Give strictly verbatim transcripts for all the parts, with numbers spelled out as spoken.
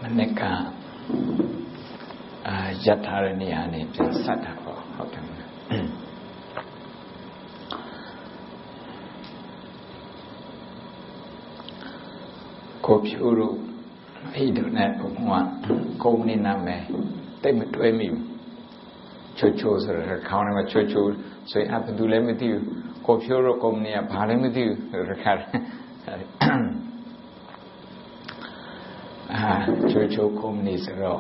Maneka Yatarani and Satako. Kopuru, he do not one, Komina me, they met to me. Churchos are counting a church, so you have to do them with you. Kopuru, Komnia, Parim with you. Churcho Komnis rock.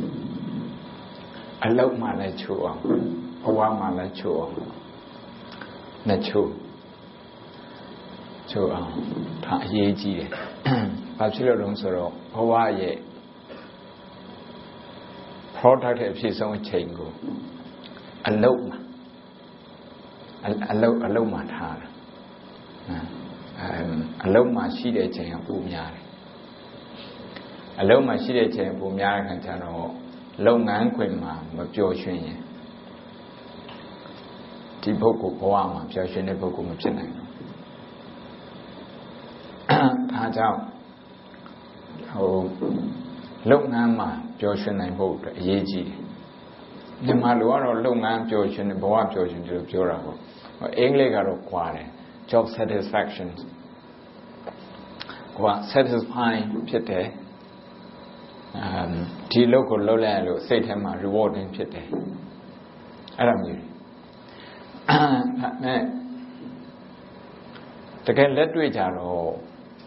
I love my nature, Owa my nature, nature. So, Yeji, Bachelor Room Soro, Hawaii, product of his own chango. Aloma, Aloma Tar, Aloma Shide Chang Bumyar, Aloma Shide Chang Bumyar and Tano, Long Anquima, Mabjoshin, Tipoco Poama, Joshin Epoco Machina. Out oh, Longhama, Joshin and Boat, Yeji. The Maluaro Longham Joshin and Boab Joshin to Purabo, or Englegaro Quare, job satisfaction. What satisfying Pite, T local Lolalo, Satama rewarding Pite. I don't know. To get literature or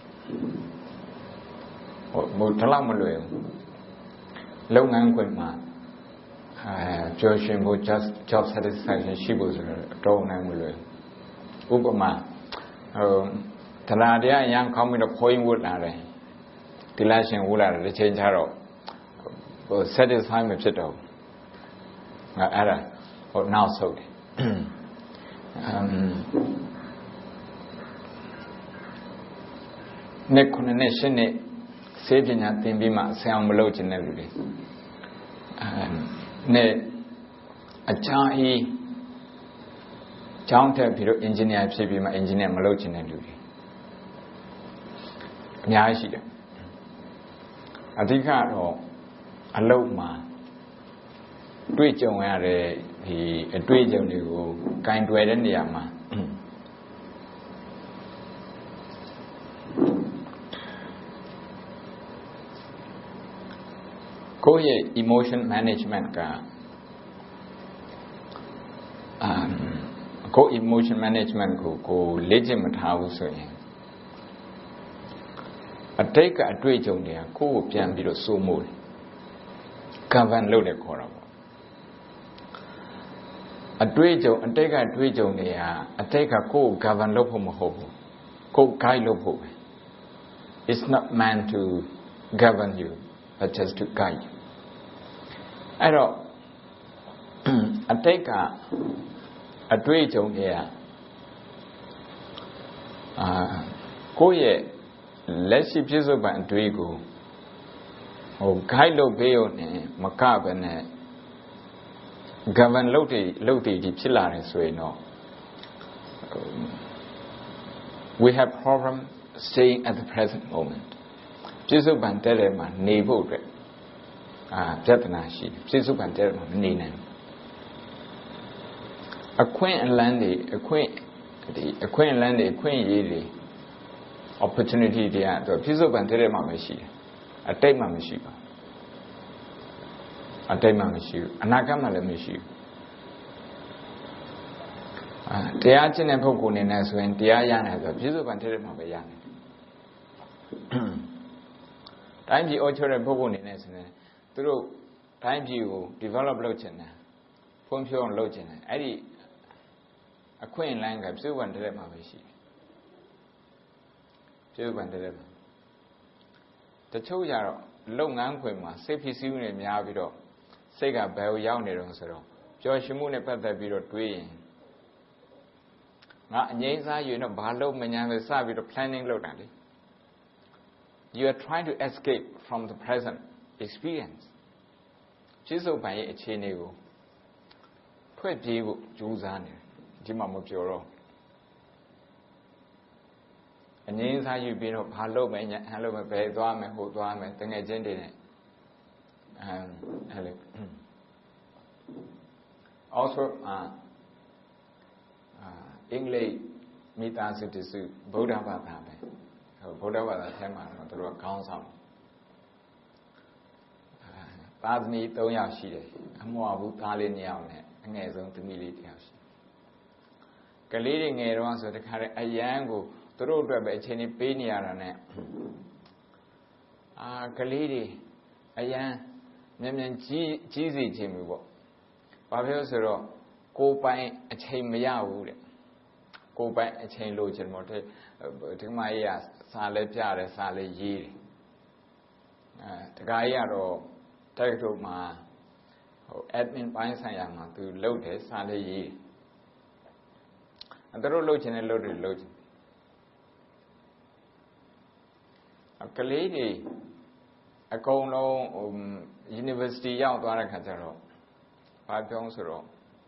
Mutalamulu, Long Anquima, Joshim, just job satisfaction, she was a dog Namulu. Ubama, Tanadia, young coming of Point Wood, Dilashing Wood, the change arrow, was satisfying with it. Era or now so. Nekonation, saving at the Bima, sound melodic every day. Ne a Chahi Chanta Piro engineer, Pibima engineer melodic every day. Nyashida. I think I know a low man. Twitch on where he a twitch on you kind way in the Yama. Ko ye emotion management ka um ko emotion management ko ko legitimate house so yin a take a twitch on there ko pian biro so mo govern lo le khora bo a twitch on a take a twitch on there a take a ko govern lo pho ma ho bo ko guide lo pho it's not meant to govern you but just to guide you. I don't I take a a twitch on here. Uh, go ye, let's see Piso Ban Twigo or Kailo Bayone, Macabane, Gavan Loti, Loti, the Chilaris, we know. We have problem staying at the present moment. Piso Banterema, neighborhood. Ah, Japanashi, Piso Banterema, Nina. A quaint and landy, a quaint, a quaint landy, a quaint yearly opportunity there. The Piso Banterema Mashi, a take my machine. A take my machine, a Nakamala machine. The Archin and Pokunin as when the Ayan has a Piso Banterema Bayan. Time the orchard and Pokunin as through time you develop Lochen, Pompio and Lochen, Eddie. A quaint language, so one dilemma. So one dilemma. The two yard long anquima, Sapi soon in Yavido, Sega Bell Yawnero, George Moon about the Biro Twin. Not Neza, you know, Barlow Manana Savido planning locally. You are trying to escape from the present experience. Chiso by a chinego. Put you, Juzani. Jimma Mopjoro. And in inside you been of hello, man, hello, my pay, Dwame, who Dwame, thing agenda. um also uh uh English မိသားစုတစုဗုဒ္ဓဘာသာပဲဗုဒ္ဓဘာသာထဲမှာတော့သူတို့ခေါင်းဆောင်သာသမီသုံးယောက်ရှိတယ်အမွာဘူးသားလေးနှစ်ယောက်နဲ့အငယ်ဆုံးသမီးလေးတစ်ယောက်ရှိကလေးတွေငယ်တော့ဆိုတခါတည်းအယံကိုသူတို့အတွက်ပဲအချိန်ကြီးပေးနေရတာနဲ့အာကလေးတွေအယံမြန်မြန်ကြီးကြီးစီခြင်းမျိုးပေါ့ဘာဖြစ်လို့ဆိုတော့ကိုယ်ပိုင်အချိန်မရဘူးတဲ့ကိုယ်ပိုင်အချိန်လိုချင်မို့တဲ့ဒီမကြီးကစာလဲပြတယ်စာလဲရေးတယ်အဲတခါကြီးကတော့တိုက်ထုတ်မှာဟို admin ပိုင်းဆိုင်ရာမှာသူလုပ်တယ်စာလဲရေးတယ်သူတို့လုပ်ချင်တယ်လုပ်တယ်လုပ်ချင်ကလေးတွေအကုန်လုံးဟို university ရောက်သွားတဲ့ခါကျတော့ဘာပြောဆိုတော့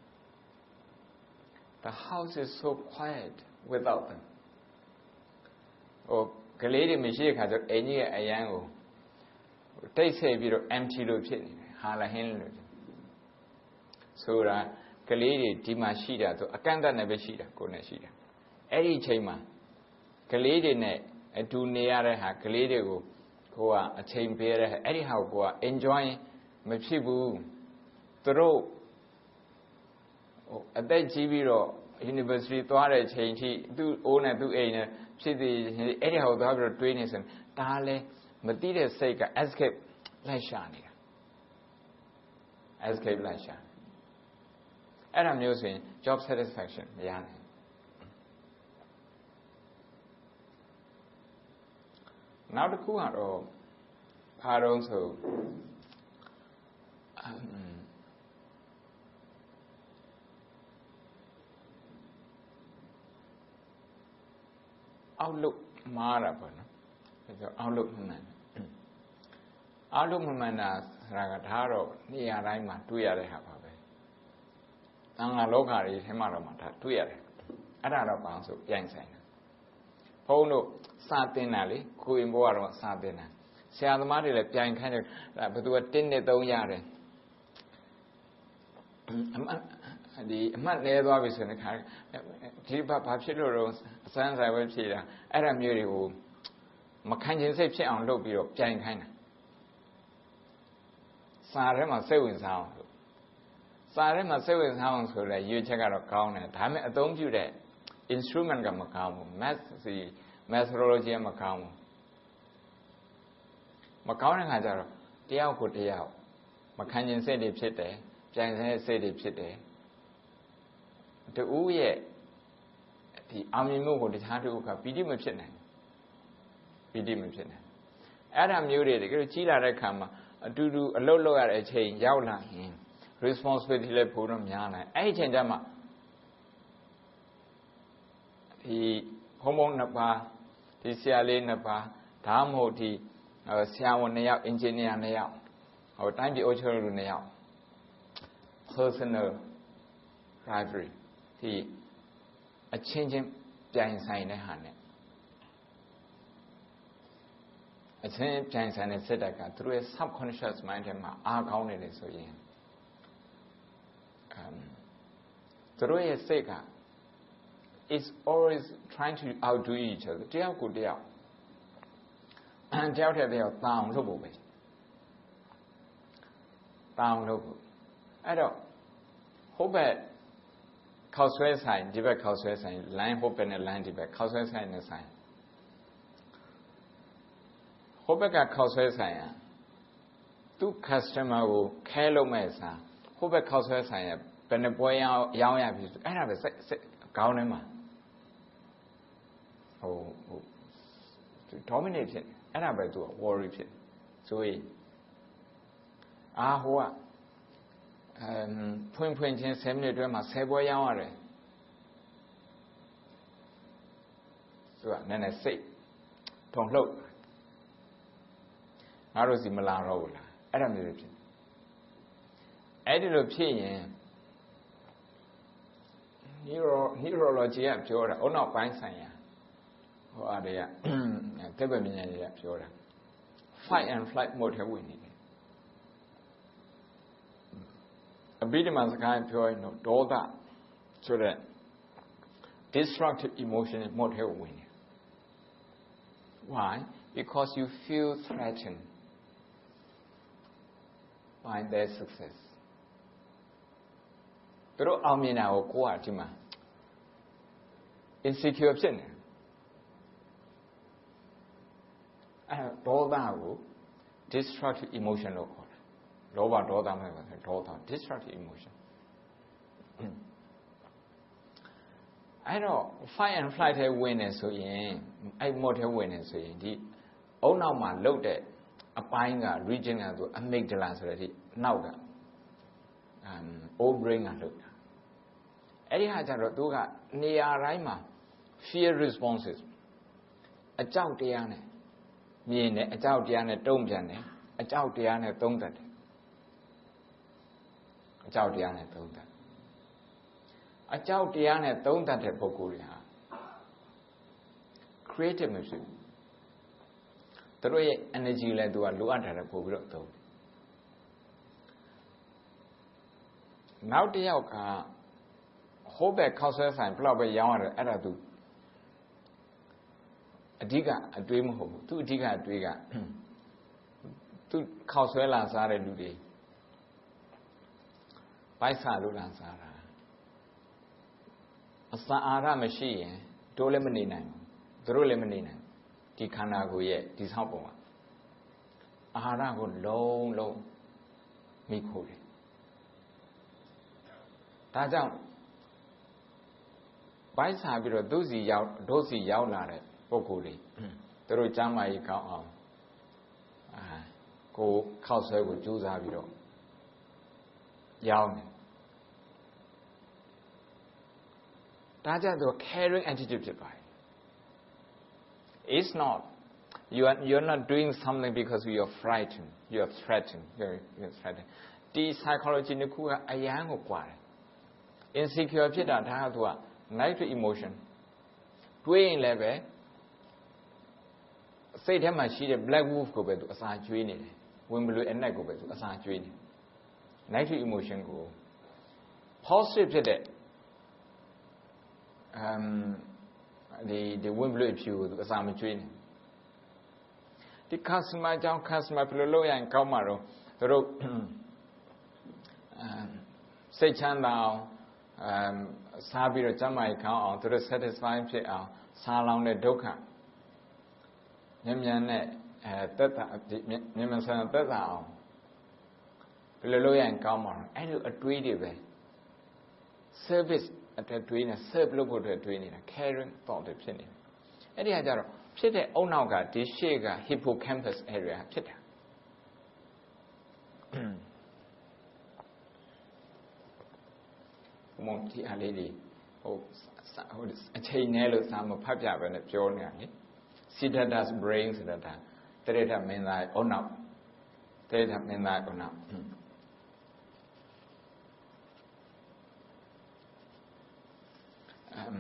the house is so quiet without them ဟိုကလေးတွေမရှိတဲ့ခါကျတော့အိမ်ကြီးရဲ့အရန်ကိုတိတ်ဆိတ်ပြီးတော့ empty လို့ဖြစ်နေတယ်ဟာလာဟင်းလို့ဆိုတာကလေးတွေဒီမှာရှိတာဆိုအကန့်အသတ်နဲ့ပဲရှိတာကိုယ်နဲ့ရှိတာအဲ့ဒီအချိန်မှာကလေးတွေနဲ့အတူနေရတဲ့ဟာကလေးတွေကိုကိုကအချိန်ပေးရတဲ့အဲ့ဒီဟာကိုကိုက enjoy မဖြစ်ဘူးသူတို့ဟိုအသက်ကြီးပြီးတော့ university သွားတဲ့အချိန်ထိသူ့အိုးနဲ့သူ့အိမ်နဲ့ဖြစ်သေးအဲ့ဒီဟာကိုသွားပြီးတော့တွေးနေစမ်းဒါလည်းမသိတဲ့စိတ်က escape လိုက်ရှာနေတာ escape လိုက်ရှာအဲ့ဒါမျိုးဆိုရင် job satisfaction မရနိုင်နောက်တစ်ခုကတော့ဘာတော့ဆိုအောက်လို့မှားတာပေါ့နော်ဒါကြောင့်အောက်လို့မှန်တယ်အောက်လို့မှန်တာဆိုတာကဒါတော့နေရာတိုင်းမှာတွေ့ရတဲ့ဟာပါပဲသံဃာလောကတွေထဲမှာတော့မှဒါတွေ့ရတယ်အဲ့ဒါတော့ဘာလို့ဆိုပြိုင်ဆိုင်တာဘုန်းတို့စာသင်တာလေကိုရင်ဘွားကတော့စာသင်တာဆရာသမားတွေလည်းပြိုင်ခိုင်းတယ်ဘယ်သူကတင်းနဲ့သုံးရတယ်အမှတ်ဒီအမှတ်လဲသွားပြီဆိုရင်ခါဒီဘာဘာဖြစ်လို့တော့အစမ်းဆိုင်ပဲဖြေတာအဲ့ဒါမျိုးတွေကိုမခံချင်စိတ်ဖြစ်အောင်လုပ်ပြီးတော့ပြိုင်ခိုင်းတာစာထဲမှာစိတ်ဝင်စားအောင်လို့စာထဲမှာစိတ်ဝင်စားအောင်ဆိုလဲရွေးချက်ကတော့ကောင်းတယ်ဒါပေမဲ့အသုံးပြုတဲ့ instrument ကမကောင်းဘူး math စီ methodology ကမကောင်းဘူးမကောင်းတဲ့ခါကျတော့တယောက်ကိုတယောက်မခံချင်စိတ်တွေဖြစ်တယ်ပြိုင်ဆိုင်စိတ်တွေဖြစ်တယ်တူရဲ့ဒီအာမြင်မှုကိုတခြားတူကပီတိမဖြစ်နိုင်ပီတိမဖြစ်နိုင်အဲ့ဒါမျိုးတွေတကယ်လို့ကြီးလာတဲ့ခါမှာအတူတူအလုပ်လုပ်ရတဲ့အချိန်ရောက်လာရင် responsibility လည်းပိုတော့များလာအဲ့ဒီအချိန်ကျမှဒီဘုံဘုံနှစ်ပါးဒီဆရာလေးနှစ်ပါးဒါမှမဟုတ်ဒီဆရာဝန်နှစ်ယောက် engineer နှစ်ယောက်ဟိုတိုင်းပြည်အုပ်ချုပ်လူနှစ်ယောက် personal rivalry ဒီအချင်းချင်းပြိုင်ဆိုင်တဲ့ဟာနဲ့အချင်းပြိုင်ဆိုင်တဲ့စိတ်ဓာတ်ကသူတို့ရဲ့ subconscious mind ထဲမှာအားကောင်းနေတယ်ဆိုရင်သူတို့ရဲ့စိတ်က is always trying to outdo each other တယောက်ကိုတယောက်အန်တယောက်တဲ့တယောက်တောင်းလို့ပို့ပဲတောင်းလို့အဲ့တော့ဟုတ်ပဲခောက်ဆွဲဆိုင်ဒီဘက်ခောက်ဆွဲဆိုင် line ဟုတ်ပဲနဲ့ line ဒီဘက်ခောက်ဆွဲဆိုင်နဲ့ဆိုင်ဟုတ်ဘက်ကခောက်ဆွဲဆိုင်อ่ะသူ customer ကိုခဲလို့မဲ့စားဟုတ်ဘက်ခောက်ဆွဲဆိုင်ရဲ့ဘယ်နှပွဲရောင်းရောင်းရပြီအဲ့ဒါပဲစိတ်စိတ်ခေါင်းထဲမှာဟိုဟို dominate ဖြစ်အဲ့ဒါပဲသူက worry ဖြစ်ဆိုရင်အာဟိုကအမ်ဖွင့်ဖွင့်ချင်းtenမိနစ်အတွင်းမှာtenပွဲရောင်းရတယ်သူကနည်းနည်းစိတ်ထုံလှုပ်ငါတို့စီမလာတော့ဘူးလားအဲ့ဒါမျိုးဖြစ်အဲ့ဒီလိုဖြစ်ရင် neuro neurology ကပြောတာအုံနောက်ပိုင်းဆိုင်ရာဟိုအားတွေကသက်ပဲမြင်ရတွေကပြောတာ fight and flight mode ထဲဝင်နေတယ် a bit of my kind of no do that so that destructive emotion is more helpful. Why? Because you feel threatened by their success. Pero amina o ko atima insecure ဖြစ်နေအဲဒေါသကို destructive emotion လို့ခေါ်တယ်လောဘဒေါသမဲ့ပါဆိုဒေါသ destructive emotion အဲ့တော့ fight and flight ထဲဝင်နေဆိုရင်အဲ့ mode ထဲဝင်နေဆိုရင်ဒီအုံနောက်မှာလုတ်တဲ့အပိုင်းက region ကသူ amygdala ဆိုတဲ့ဒီနောက်က um old brain ကလုတ်တာအဲ့ဒီဟာကျတော့သူကနေရာတိုင်းမှာ fear responses အကြောက်တရားနဲ့မြင်တယ်အကြောက်တရားနဲ့တုံ့ပြန်တယ်အကြောက်တရားနဲ့သုံးသပ်တယ်အကြောက်တရားနဲ့သုံးသပ်အကြောက်တရားနဲ့သုံးသပ်တဲ့ပုဂ္ဂိုလ်တွေဟာ creative မရှိဘူးသူတို့ရဲ့ energy လဲသူကလိုအပ်တယ်ပို့ပြီးတော့သုံးတယ်နောက်တစ်ယောက်ကဟိုးဘက်ခောက်ဆွဲဆိုင်ဘလောက်ပဲရောင်းရတယ်အဲ့ဒါသူအဓိကအတွေးမဟုတ်ဘူးသူအဓိကအတွေးကသူခောက်ဆွဲလာစားတဲ့လူတွေဘိုက်စားလို့လာစားတာအစာအာဟာရမရှိရင်တို့လည်းမနေနိုင်ဘူးသူတို့လည်းမနေနိုင်ဒီခန္ဓာကိုယ်ရဲ့ဒီဆောက်ပုံကအာဟာရကိုလုံးလုံးမိခိုးတယ်ဒါကြောင့်ဘိုက်စားပြီးတော့သူစီရောက်ဒုစီရောက်လာတဲ့ပုဂ္ဂိုလ်တွေသူတို့ကျမ်းမာရေးကောင်းအောင်အာကိုခောက်ဆွဲကိုကြိုးစားပြီးတော့ရောက်တယ်ဒါကြတော့ caring attitude ဖြစ်ပါတယ် it's not you are you're not doing something because you are frightened you are threatened you're, you're threatened ဒီ psychology တစ်ခုကအရန်ကိုကွာတယ် insecure ဖြစ်တာဒါကသူက negative emotion တွေးရင်လည်းပဲစိတ်ထဲမှာရှိတဲ့ black wolf ကိုပဲသူအစာကျွေးနေတယ်ဝင်ဘလူအနက်ကိုပဲသူအစာကျွေးနေ negative emotion ကို positive ဖြစ်တဲ့ um ဒီဒီဝင်ဘလူဖြူကိုသူအစာမကျွေးနေဒီ customer ကြောင့် customer ဘယ်လိုလုပ်ရရင်ကောင်းမှာတော့သူတို့စိတ်ချမ်းသာအောင်um စားပြီးတော့ကျမ်းမာရေးကောင်းအောင်သူတို့ satisfy ဖြစ်အောင်စားလောင်တဲ့ဒုက္ခမြန်မြန်နဲ့အဲတက်တာမြန်မြန်ဆန်ဆန်တက်တာအောင်ဘယ်လိုလုပ်ရရင်ကောင်းမှာလဲအဲ့လိုအတွေးတွေပဲ service အတွက်တွေးနေ serve လုပ်ဖို့အတွက်တွေးနေတာ caring thought တွေဖြစ်နေတယ်အဲ့ဒီဟာကြတော့ဖြစ်တဲ့အုံနောက်ကဒီရှေ့က hippocampus area ဖြစ်တာဘုံမတီအားလေးတွေဟိုဟိုအချိန်နဲ့လို့စာမဖတ်ပြပဲနဲ့ပြောနေတာလေSiddhartha's brain ဆိုတာဒါတရေထမင်းသားအုံနောက်တရေထမင်းသားအုံနောက်အမ်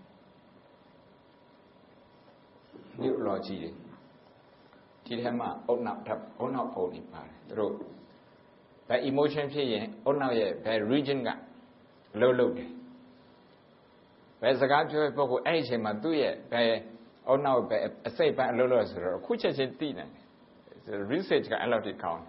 neurology တွေဒီထဲမှာအုံနောက်ဓာတ်အုံနောက်ပုံနေပါတယ်သူတို့ဘယ် emotion ဖြစ်ရင်အုံနောက်ရဲ့ဘယ် region ကလှုပ်လှုပ်တယ်ဘယ်စကားပြောတဲ့ပုဂ္ဂိုလ်အဲ့ဒီအချိန်မှာသူ့ရဲ့ဘယ်အုံနောက်ပဲအစိတ်ပိုင်းအလို့လို့ဆိုတော့အခုချက်ချင်းသိနိုင်တယ် research ကအဲ့လောက်ထိကောင်း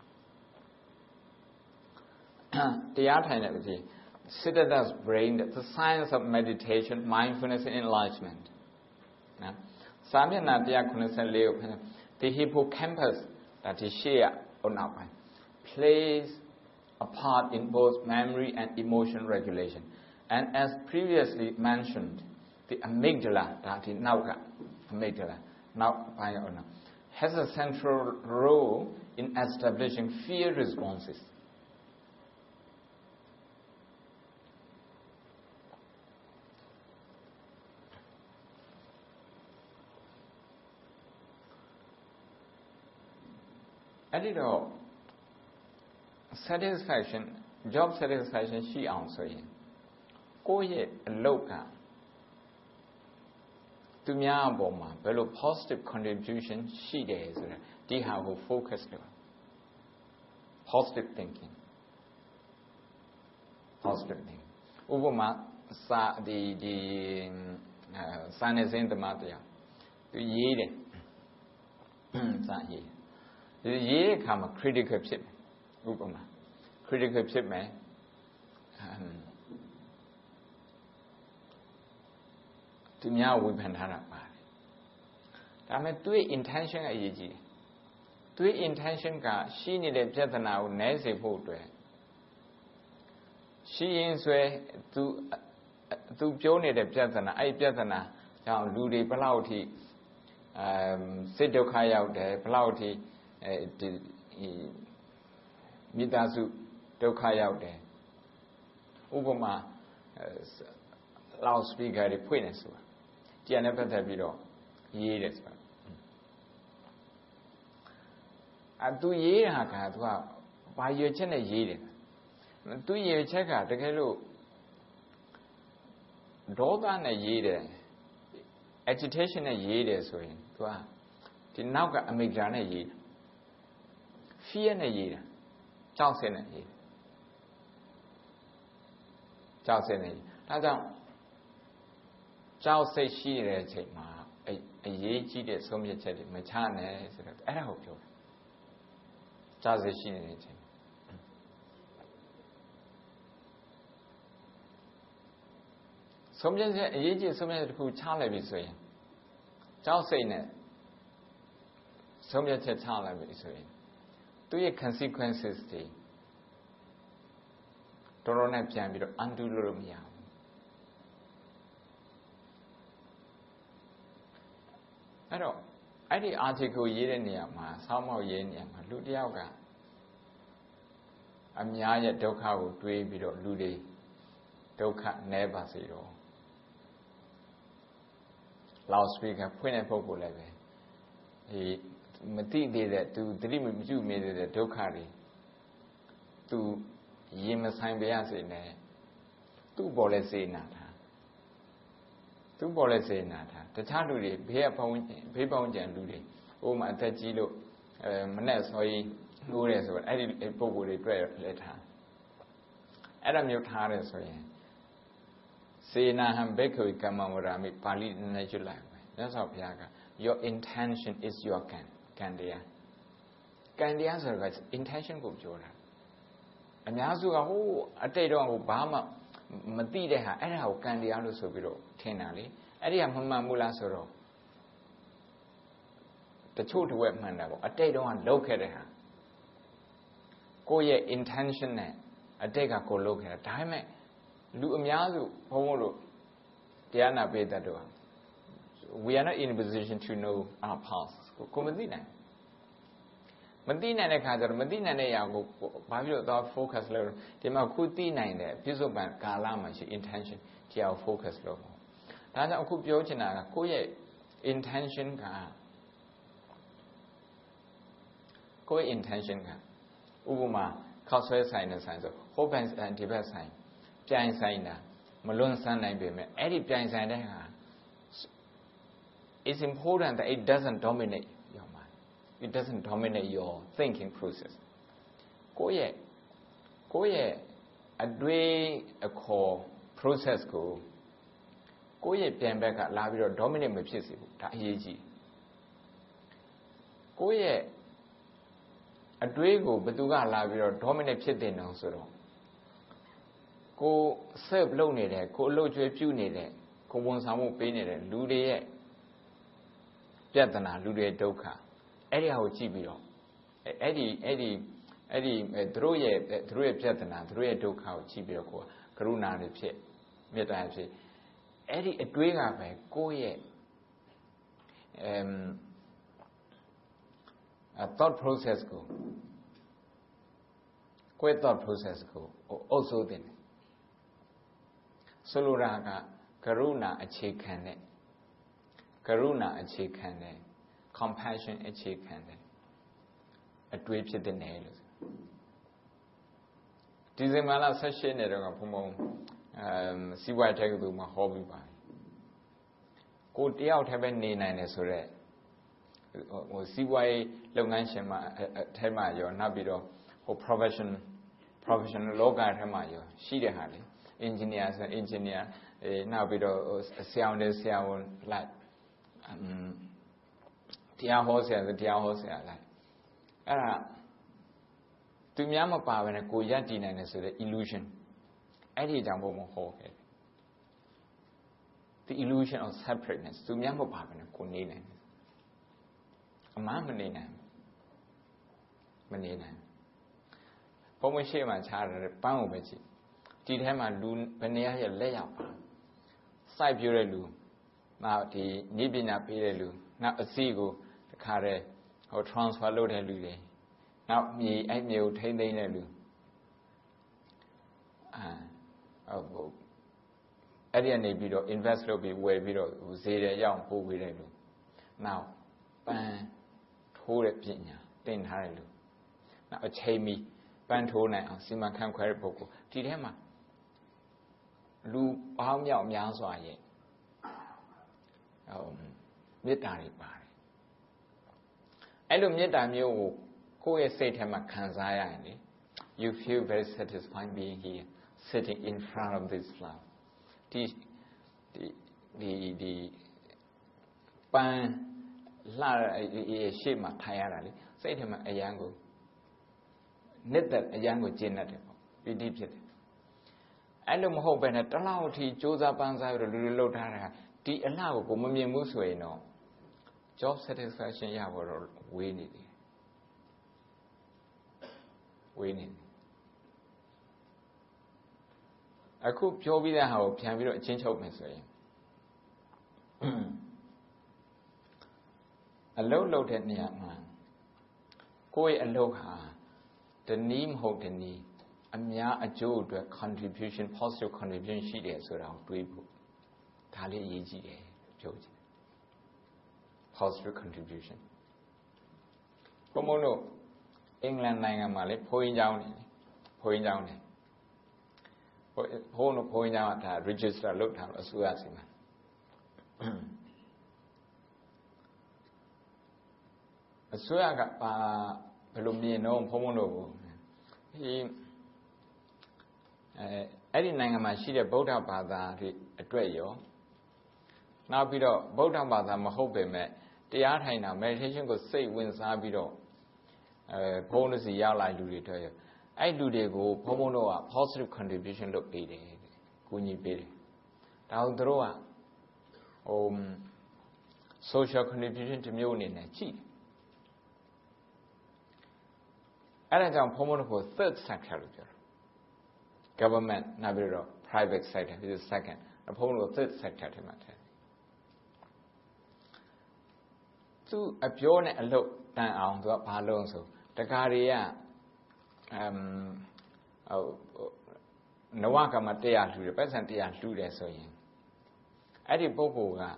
တယ်တရားထိုင်တဲ့ဦးကြီး Siddhartha's brain the science of meditation mindfulness and enlightenment နော်စာမျက်နှာone ninety-fourကို the hippocampus that is share အုံနောက်ပိုင်း plays a part in both memory and emotion regulation and as previously mentioned the amygdala that is now amygdala now has a central role in establishing fear responses. Editor satisfaction job satisfaction ရှိအောင်ဆိုရင်ကိုယ့်ရဲ့အလုပ်ကသူများအပေါ်မှာဘယ်လို positive contribution ရှိတယ်ဆိုတော့ဒီဟာကို focus လုပ် positive thinking hospital ဥပမာစာဒီဒီစာနေစင်းတမတရားသူရေးတယ်စာရေးဒီရေးတဲ့အခါမှာ critical ဖြစ်မယ်ဥပမာ critical ဖြစ်မယ်သူများဝေဖန်ထားတာပါတယ်ဒါပေမဲ့သူ့ရဲ့ intention ကအရေးကြီးတယ်သူ့ရဲ့ intention ကရှိနေတဲ့ပြဿနာကိုနည်းစေဖို့အတွက်ရှိရင်ဆွဲသူသူပြောနေတဲ့ပြဿနာအဲ့ဒီပြဿနာကြောင့်လူတွေဘယ်လောက်ထိအဲစိတ်ဒုက္ခရောက်တယ်ဘယ်လောက်ထိအဲဒီမိသားစုဒုက္ခရောက်တယ်ဥပမာ loud speaker တွေဖွင့်နေဆိုတာကြံတဲ့ပတ်သက်ပြီးတော့ရေးတယ်ဆိုတာအတူရေးတာကသူကဘာရွေချက်နဲ့ရေးတယ်သူရွေချက်ကတကယ်လို့ဒေါသနဲ့ရေးတယ် agitation နဲ့ရေးတယ်ဆိုရင်သူကဒီနောက်ကအမေရိကန်နဲ့ရေးတယ် fear နဲ့ရေးတယ်ကြောက်စင်းနဲ့ရေးတယ်ကြောက်စင်းနဲ့ဒါကြောင့်ကြောက်စိတ်ရှိနေတဲ့အချိန်မှာအအရေးကြီးတဲ့ဆုံးဖြတ်ချက်တွေမချနဲ့ဆိုတော့အဲ့ဒါကိုပြောတယ်ကြောက်စိတ်ရှိနေတဲ့အချိန်ဆုံးဖြတ်ချက်အရေးကြီးဆုံးဖြတ်ချက်တစ်ခုချလိုက်ပြီဆိုရင်ကြောက်စိတ်နဲ့ဆုံးဖြတ်ချက်ချလိုက်ပြီဆိုရင်သူရဲ့ consequences တွေတော်တော်နဲ့ပြန်ပြီးတော့ undo လုပ်လို့မရဘူးအဲ့တော့အဲ့ဒီ article ရေးတဲ့နေရာမှာဆောင်းမောက်ရေးတဲ့နေရာမှာလူတစ်ယောက်ကအများရဲ့ဒုက္ခကိုတွေးပြီးတော့လူတွေဒုက္ခနည်းပါစေတော့ loud speaker ဖွင့်တဲ့ပုဂ္ဂိုလ်လည်းပဲဒီမသိသေးတဲ့သူသတိမပြုမိသေးတဲ့ဒုက္ခတွေသူရင်မဆိုင်ပါရစေနဲ့သူ့ပေါ်လဲစေနာတာသူ့ပေါ်လဲစေနာတာတခြားလူတွေဘေးကပေါင်းဘေးပေါင်းကြံလူတွေဟိုမှာအသက်ကြီးလို့အဲမနဲ့ဆိုရင်နှိုးတယ်ဆိုတော့အဲ့ဒီပုဂ္ဂိုလ်တွေတွေ့လဲထားအဲ့ဒါမျိုးထားတယ်ဆိုရင်စေနာဟံဘိက္ခဝေကမ္မဝရာမိပါဠိနဲ့ကျွလိုက်ပဲမြတ်စွာဘုရားက your intention is your can ကံတရားကံတရားဆိုတော့ intention ကိုပြောတာအများစုကဟိုအတိတ်တော့ဟိုဘာမှမသိတဲ့ဟာအဲ့ဒါကိုကံတရားလို့ဆိုပြီးတော့ထင်တာလေအဲ့ဒီကမမှန်ဘူးလားဆိုတော့တချို့တဝက်မှန်တာပေါ့အတိတ်တော့ကလုပ်ခဲ့တဲ့ဟာကိုယ့်ရဲ့ intention နဲ့အတိတ်ကကိုလုပ်ခဲ့တာဒါပေမဲ့လူအများစုဘုံဘုံတို့တရားနာပေးတတ်တော့ we are not in a position to know our past ကိုမသိနိုင်မသိနိုင်တဲ့ခါကျတော့မသိနိုင်တဲ့အရာကိုဘာဖြစ်လို့တော့ focus လုပ်ဒီမှာခုသိနိုင်တဲ့ပြစ္ဆုတ်ပံကာလမှာရှိ intention တရား focus လုပ်ဒါကြောင့်အခုပြောချင်တာကကိုယ့်ရဲ့ intention ကကိုယ့်ရဲ့ intention ကဥပမာခောက်ဆွဲဆိုင်တဲ့ဆိုင်ဆိုဟိုဘက်ဒီဘက်ဆိုင်ပြိုင်ဆိုင်တာမလွန်ဆန်းနိုင်ပေမဲ့အဲ့ဒီပြိုင်ဆိုင်တဲ့ဟာ it's important that it doesn't dominate your mind it doesn't dominate your thinking process ကိုယ့်ရဲ့ကိုယ့်ရဲ့အတွေးအခေါ် process ကိုကိုယ့်ရဲ့ပြန်ဘက်ကလာပြီးတော့ dominate မဖြစ်စေဘူးဒါအရေးကြီးကိုယ့်ရဲ့အတွေးကိုဘယ်သူကလာပြီးတော့ dominate ဖြစ်တဲ့နော်ဆိုတော့ကို serve လုပ်နေတယ်ကိုအလုပ်ကျွေးပြုနေတဲ့ကိုဝန်ဆောင်မှုပေးနေတဲ့လူတွေရဲ့ပြဿနာလူတွေဒုက္ခအဲ့ဒီဟာကိုကြည့်ပြီးတော့အဲ့ဒီအဲ့ဒီအဲ့ဒီသူတို့ရဲ့သူတို့ရဲ့ပြဿနာသူတို့ရဲ့ဒုက္ခကိုကြည့်ပြီးတော့ကိုကရုဏာတွေဖြစ်မေတ္တာဖြစ်အဲ့ဒီအတွေးကပဲကိုယ့်ရဲ့အမ် thought process ကိုကိုယ့် thought process ကိုအုပ်စိုးတယ်ဆိုလိုတာကကရုဏာအခြေခံတဲ့ကရုဏာအခြေခံတဲ့ compassion အခြေခံတဲ့အတွေးဖြစ်တဲ့နယ်လို့ဒီဇင်ဘာလဆယ့်ရှစ်ရက်နေ့တော့ဘုံဘုံအမ်စီးပွားရေးတက္ကသိုလ်မှာဟောပြီးပါကိုတယောက်တည်းပဲနေနိုင်တယ်ဆိုတော့ဟိုစီးပွားရေးလုပ်ငန်းရှင်မှာအထက်မှာရောနောက်ပြီးတော့ဟို profession professional လောကထဲမှာရောရှိတဲ့ဟာလေ engineer ဆို engineer အဲနောက်ပြီးတော့ဆရာဝန်တွေဆရာဝန်လိုက်အမ်တရားဟောဆရာဆိုတရားဟောဆရာလိုက်အဲ့ဒါသူများမပါဘဲနဲ့ကိုရပ်တည်နိုင်တယ်ဆိုတဲ့ illusion အဲ့ဒီအကြောင်းဘုံမဟောခဲ့ the illusion of separateness သူများမပါဘဲနဲ့ကိုနေနိုင်တယ်အမှန်မနေနိုင်မနေနိုင်ဘုံမရှိမှခြားတယ်ပန်းကိုပဲကြည့်ဒီထဲမှာလူဘယ်နေရာရဲ့လက်ရောက်ပါစိုက်ပြတဲ့လူနောက်ဒီနိပညာပေးတဲ့လူနောက်အစီကိုတခါတည်းဟို transfer လုပ်တဲ့လူတွေနောက်မြေအဲ့မြေကိုထိမ့်သိမ်းတဲ့လူအာဟိုအဲ့ဒီကနေပြီးတော့ invest လုပ်ပြီးဝယ်ပြီးတော့ဈေးတွေရောက်ပို့ပေးတဲ့လူနောက်ပန်းထိုးတဲ့ပညာတင်ထားတဲ့လူနောက်အချိန်မီပန်းထိုးနိုင်အောင်စီမံခန့်ခွဲတဲ့ပုဂ္ဂိုလ်ဒီထဲမှာလူပေါင်းမြောက်များစွာရဲ့ဟိုမေတ္တာတွေပါတယ်အဲ့လိုမေတ္တာမျိုးကိုကိုယ့်ရဲ့စိတ်ထဲမှာခံစားရရင်လေ you feel very satisfied being here sitting in front of this flower ဒီဒီဒီဒီပန်းလှရဲ့ရှေ့မှာထိုင်ရတာလေစိတ်ထဲမှာအယံကိုနှစ်သက်အယံကိုကျင့်တတ်တယ်ပေါ့ပီတိဖြစ်တယ်အဲ့လိုမဟုတ်ပဲနဲ့တလောက်အထိစူးစမ်းပန်းစားရလို့လူတွေလှုပ်ထားတာဒီအလှကိုကိုမမြင်ဘူးဆိုရင်တော့ job satisfaction ရဖို့တော့ဝေးနေတယ်ဝေးနေတယ်အခုပြောပြီးတဲ့ဟာကိုပြန်ပြီးတော့အချင်းချုပ်မယ်ဆိုရင်အလုပ်လုပ်တဲ့နေရာမှာကိုယ့်ရဲ့အလုပ်ဟာတနည်းမဟုတ်တနည်းအများအကျိုးအတွက် contribution positive contribution ရှိတယ်ဆိုတာကိုတွေးဖို့ဒါလေးအရေးကြီးတယ်ပြောချင် positive contribution ဘုံဘုံတို့အင်္ဂလန်နိုင်ငံမှာလေဖိုးရင်ကျောင်းနေဖိုးရင်ကျောင်းနေဘုံတို့ဖိုးရင်ကျောင်းကဒါ register လုပ်ထားလို့အစိုးရစီမှာအစိုးရကပါဘယ်လိုမြင်တော့ဘုံဘုံတို့ကိုဒီအဲအဲ့ဒီနိုင်ငံမှာရှိတဲ့ဗုဒ္ဓဘာသာတွေအတွက်ရောနောက်ပြီးတော့ဗုဒ္ဓဘာသာမဟုတ်ပေမဲ့တရားထိုင်တာ meditation ကိုစိတ်ဝင်စားပြီးတော့အဲဘုံတို့စီရောက်လာလူတွေအတွက်ရောအဲ့လူတွေကိုဘုံဘုံတို့က positive contribution လုပ်ပေးတယ်ကူညီပေးတယ်ဒါတို့တို့ကဟို social contribution တစ်မျိုးအနေနဲ့ကြည့်အဲ့ဒါကြောင့်ဘုံဘုံတို့ကို third sector လို့ပြောတယ် government နောက်ပြီးတော့ private sector ဒီ second ဘုံတို့ third sector ထဲမှာတယ်သူအပြောနဲ့အလုပ်တန်အောင်သူကဘာလုပ်ဆိုတကားတွေကအမ်ဟိုနဝကမတရားလှူတယ်ပတ်စံတရားလှူတယ်ဆိုရင်အဲ့ဒီပုဂ္ဂိုလ်က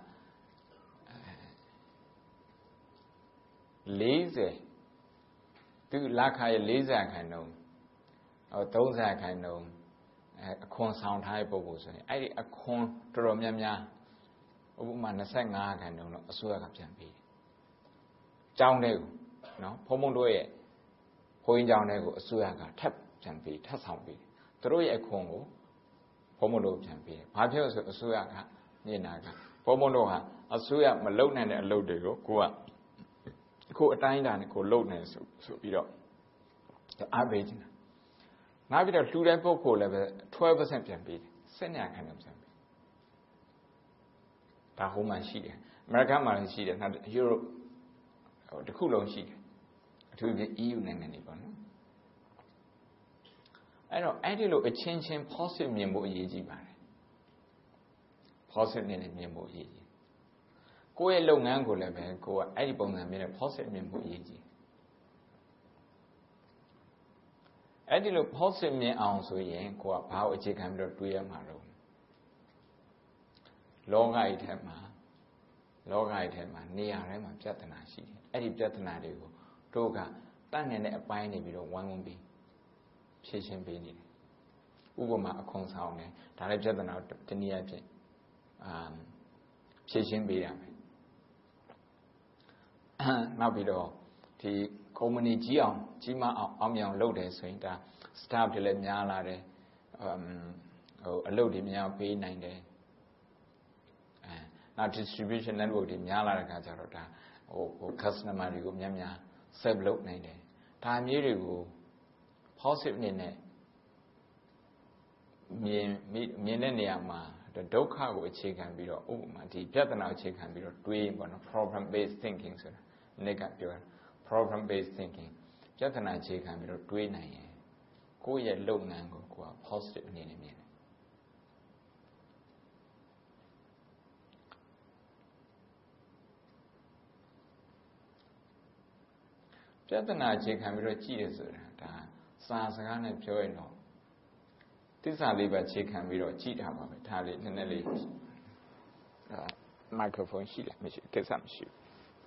၄၀သူလာခါရဲ့၄၀ခန့်နှုန်းဟို၃၀ခန့်နှုန်းအဲအခွန်ဆောင်ထားတဲ့ပုဂ္ဂိုလ်ဆိုရင်အဲ့ဒီအခွန်တော်တော်များများဥပမာ၂၅ခန့်နှုန်းတော့အစိုးရကပြန်ပေးတယ်ကျောင်းတွေကိုနော်ဘုံဘုံတို့ရဲ့ဘုန်းကြီးကျောင်းတွေကိုအစိုးရကထပ်ပြန်ပေးထပ်ဆောင်ပေးတယ်သူတို့ရဲ့အခွန်ကိုဘုံဘုံတို့ပြန်ပေးတယ်ဘာဖြစ်လို့ဆိုအစိုးရကမြင်တာကဘုံဘုံတို့ဟာအစိုးရမလုပ်နိုင်တဲ့အလုပ်တွေကိုကိုကကိုအတိုင်းအတာနဲ့ကိုလုပ်နေဆိုဆိုပြီးတော့အားပေးနေတာနောက်ပြီးတော့လှူတဲ့ပုဂ္ဂိုလ်လည်းပဲtwelve percent ပြန်ပေးတယ်၁၂ခန့်နဲ့ပြန်ပေးဒါဟိုမှရှိတယ်အမေရိကန်မှာလည်းရှိတယ်နောက်ယူရိုဟိုတစ်ခုလုံးရှိတယ်အထူးသဖြင့် E U နိုင်ငံတွေပေါ့နော်အဲ့တော့အဲ့ဒီလိုအချင်းချင်း positive မြင်ဖို့အရေးကြီးပါတယ် positive နဲ့မြင်ဖို့အရေးကြီးကိုယ့်ရဲ့လုပ်ငန်းကိုလည်းပဲကိုကအဲ့ဒီပုံစံမျိုးနဲ့ positive မြင်ဖို့အရေးကြီးအဲ့ဒီလို positive မြင်အောင်ဆိုရင်ကိုကဘာကိုအခြေခံပြီးတော့တွေးရမှာတော့လောကကြီးထဲမှာလောကကြီးထဲမှာနေရာတိုင်းမှာပြဿနာရှိတယ်အဲ့ဒီပြဿနာတွေကိုတို့ကတတ်နိုင်တဲ့အပိုင်းနေပြီးတော့ဝိုင်းဝန်းပြီးဖြေရှင်းပေးနေတယ်ဥပမာအခွန်ဆောင်တယ်ဒါလည်းပြဿနာတနည်းအားဖြင့်အာဖြေရှင်းပေးရမယ်နောက်ပြီးတော့ဒီကုမ္ပဏီကြီးအောင်ကြီးမားအောင်အောင်မြင်အောင်လုပ်တယ်ဆိုရင်ဒါ staff တွေလည်းများလာတယ်ဟိုအလုပ်တွေများပေးနိုင်တယ်အဲနောက် distribution network တွေများလာတဲ့အခါကျတော့ဒါဟိုဟို customer တွေကိုများများ serve လုပ်နိုင်တယ်ဒါမျိုးတွေကို positive အနေနဲ့မြင်မြင်တဲ့နေရာမှာဒုက္ခကိုအခြေခံပြီးတော့ဥပမာဒီပြဿနာအခြေခံပြီးတော့တွေးပေါ့နော် problem based thinking ဆိုတာနေ့ကပြော problem based thinking ပြဿနာအခြေခံပြီးတော့တွေးနိုင်ရင်ကိုယ့်ရဲ့လုပ်ငန်းကိုကိုယ်က positive အနေနဲ့မြင်တယ်ပြဿနာအခြေခံပြီးတော့ကြည့်ရဆိုတာဒါစာစကားနဲ့ပြောရင်တော့သစ္စာလေးပါအခြေခံပြီးတော့ကြည့်တာပါပဲဒါလေးနည်းနည်းလေးအာမိုက်ခရိုဖုန်းရှိလားမရှိကိစ္စမရှိဘူး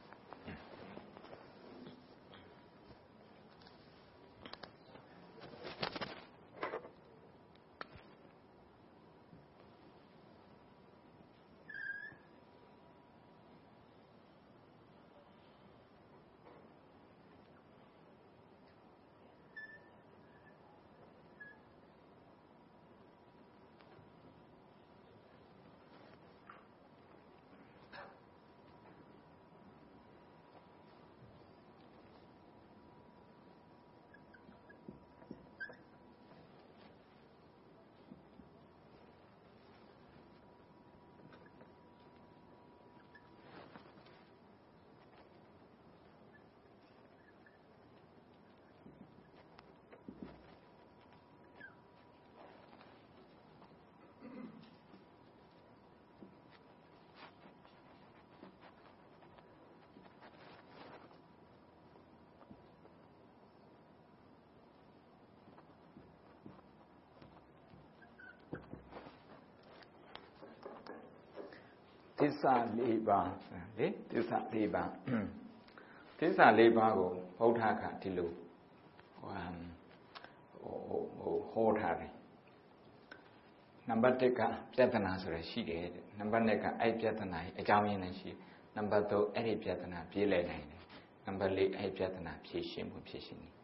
သစ္စာလေးပါးလေသစ္စာလေးပါးသစ္စာလေးပါးကိုဗုဒ္ဓကဒီလိုဟိုဟိုဟောထားတယ်နံပါတ်တစ်ကပြဿနာဆိုရရှိတယ်နံပါတ်နှစ်ကအဲ့ပြဿနာအကြောင်းရင်းနဲ့ရှိနံပါတ်သုံးအဲ့ဒီပြဿနာပြေးလဲနိုင်တယ်နံပါတ်လေးအဲ့ပြဿနာဖြေရှင်းဖို့ဖြေရှင်းတယ်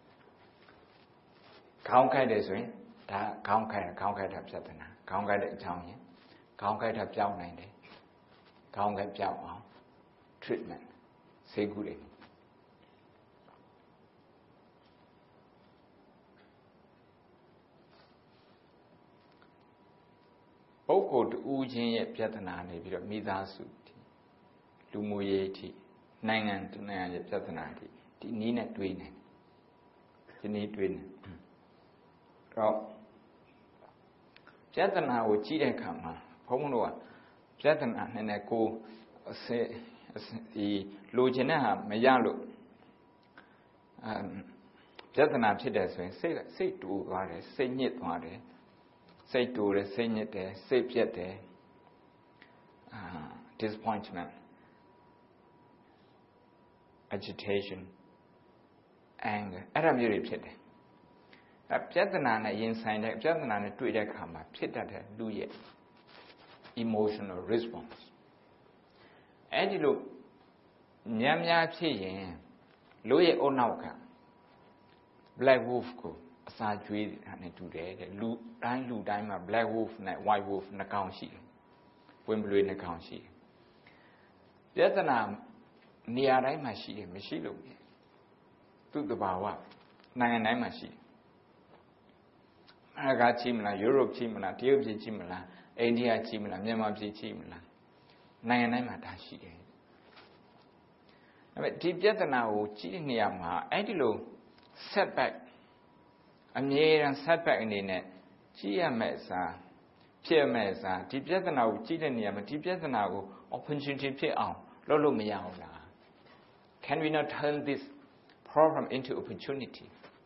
ခေါင်းခိုက်တယ်ဆိုရင်ဒါခေါင်းခိုက်ခေါင်းခိုက်တာပြဿနာခေါင်းခိုက်တဲ့အကြောင်းရင်းခေါင်းခိုက်တာပြောင်းနိုင်တယ်ခေါင်းကပြောင်းအောင် treatment ဆေးကုတယ်ပုဂ္ဂိုလ်တူချင်းရဲ့ပြဿနာနေပြီးတော့မိသားစုလူမှုရေးထိနိုင်ငံတနိုင်ငံရဲ့ပြဿနာထိဒီနည်းနဲ့တွေးနေဒီနည်းတွေးနေတော့ပြဿနာကိုကြည့်တဲ့အခါမှာဘုန်းဘုန်းတို့ကပြဿနာနဲ့နဲ့ကိုအစဒီလိုချင်တဲ့ဟာမရလို့အပြဿနာဖြစ်တယ်ဆိုရင်စိတ်စိတ်တူသွားတယ်စိတ်ညစ်သွားတယ်စိတ်တူတယ်စိတ်ညစ်တယ်စိတ်ပြက်တယ်အာ disappointment agitation anger အဲ့ဒါမျိုးတွေဖြစ်တယ်အဲပြဿနာနဲ့ရင်ဆိုင်တဲ့ပြဿနာနဲ့တွေ့တဲ့အခါမှာဖြစ်တတ်တဲ့လူရဲ့emotional response အဲ့ဒီလိုများများဖြစ်ရင်လူရဲ့အုံနောက်က black wolf ကိုအစာကျွေးတာနဲ့တူတယ်တဲ့လူတိုင်းလူတိုင်းမှာ black wolf နဲ့ white wolf နှစ်ကောင်ရှိတယ်ဝင်ပလွေနှစ်ကောင်ရှိတယ်ပြဿနာနေရာတိုင်းမှာရှိတယ်မရှိလို့သူ့တဘာဝနိုင်ငံတိုင်းမှာရှိတယ်အမေရိကကြီးမလားยุโรปကြီးမလားတရုတ်ပြည်ကြီးမလားအိန္ဒိယကြီးမလားမြန်မာပြည်ကြီးမလားနိုင်ငံတိုင်းမှာဒါရှိတယ်ဒါပေမဲ့ဒီပြဿနာကိုကြည့်တဲ့နေရာမှာအဲ့ဒီလို setback အမြဲတမ်း setback အနေနဲ့ကြည့်ရမယ့်အစားဖြစ်မဲ့အစားဒီပြဿနာကိုကြည့်တဲ့နေရာမှာဒီပြဿနာကို opportunity ဖြစ်အောင်လုပ်လို့မရဘူးလား Can we not turn this problem into opportunity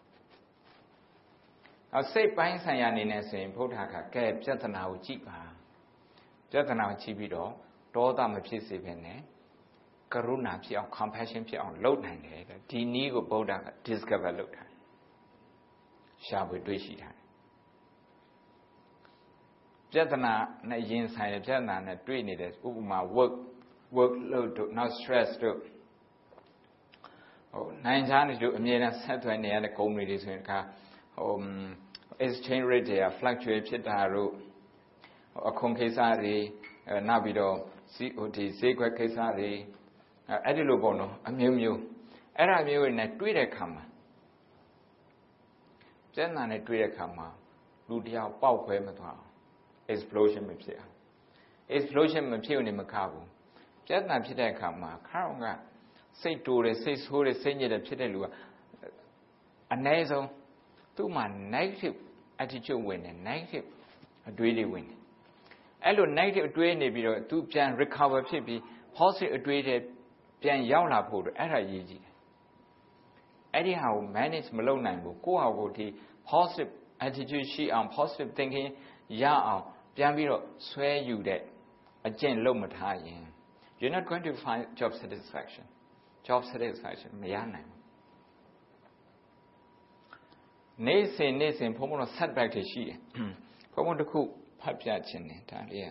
เอาစိတ်ပိုင်းဆိုင်ရာအနေနဲ့ဆိုရင်ဘုရားကကဲပြဿနာကိုကြည့်ပါပြဿနာကိုကြည့်ပြီးတော့ဒေါသမဖြစ်စေဘဲနဲ့ကရုဏာဖြစ်အောင် compassion ဖြစ်အောင်လုပ်နိုင်တယ်ဒီနည်းကိုဗုဒ္ဓက discover လုပ်တာရှာဖွေတွေ့ရှိတာပြဿနာနဲ့ရင်ဆိုင်တဲ့ပြဿနာနဲ့တွေ့နေတဲ့ဥပမာ work work load တို့ not stress တို့ဟိုနိုင်ချားနေလို့အမြဲတမ်းဆက်သွယ်နေရတဲ့ကုမ္ပဏီတွေဆိုရင်ကဟို exchange rate တွေက fluctuate ဖြစ်တာတို့အခွန်ကိစ္စတွေနောက်ပြီးတော့ C O T ဈေးကွက်ကိစ္စတွေအဲ့ဒီလိုပေါ့နော်အမျိုးမျိုးအဲ့ဒါမျိုးတွေနဲ့တွေ့တဲ့ခါမှာကျန်တာနဲ့တွေ့တဲ့ခါမှာလူတယောက်ပေါက်ခွဲမသွားအောင် explosion မဖြစ်အောင် explosion မဖြစ်နေမခဘူးကျန်တာဖြစ်တဲ့အခါမှာခါတော့ကစိတ်တိုးတယ်စိတ်ဆိုးတယ်စိတ်ညစ်တယ်ဖြစ်တဲ့လူကအနည်းဆုံးသူ့မှာ negative attitude ဝင်တယ် negative အတွေးတွေဝင်တယ်အဲ့လို negative အတွေးနေပြီးတော့သူပြန် recover ဖြစ်ပြီး positive အတွေးတွေပြန်ရောက်လာဖို့အဲ့ဒါရည်ကြီးတယ်အဲ့ဒီဟာကို manage မလုပ်နိုင်ဘူးကိုယ့်ဟာကိုယ်ဒီ positive attitude ရှိအောင် positive thinking ရအောင်ပြန်ပြီးတော့ဆွဲယူတဲ့အကျင့်လုပ်မထားရင် you're not going to find job satisfaction job satisfaction မရနိုင်ဘူးနေ့စဉ်နေ့စဉ်ဘုံဘုံတော့ setback တွေရှိတယ်ဘုံဘုံတစ်ခုဖတ်ပြခြင်းတယ်ဒါလေးက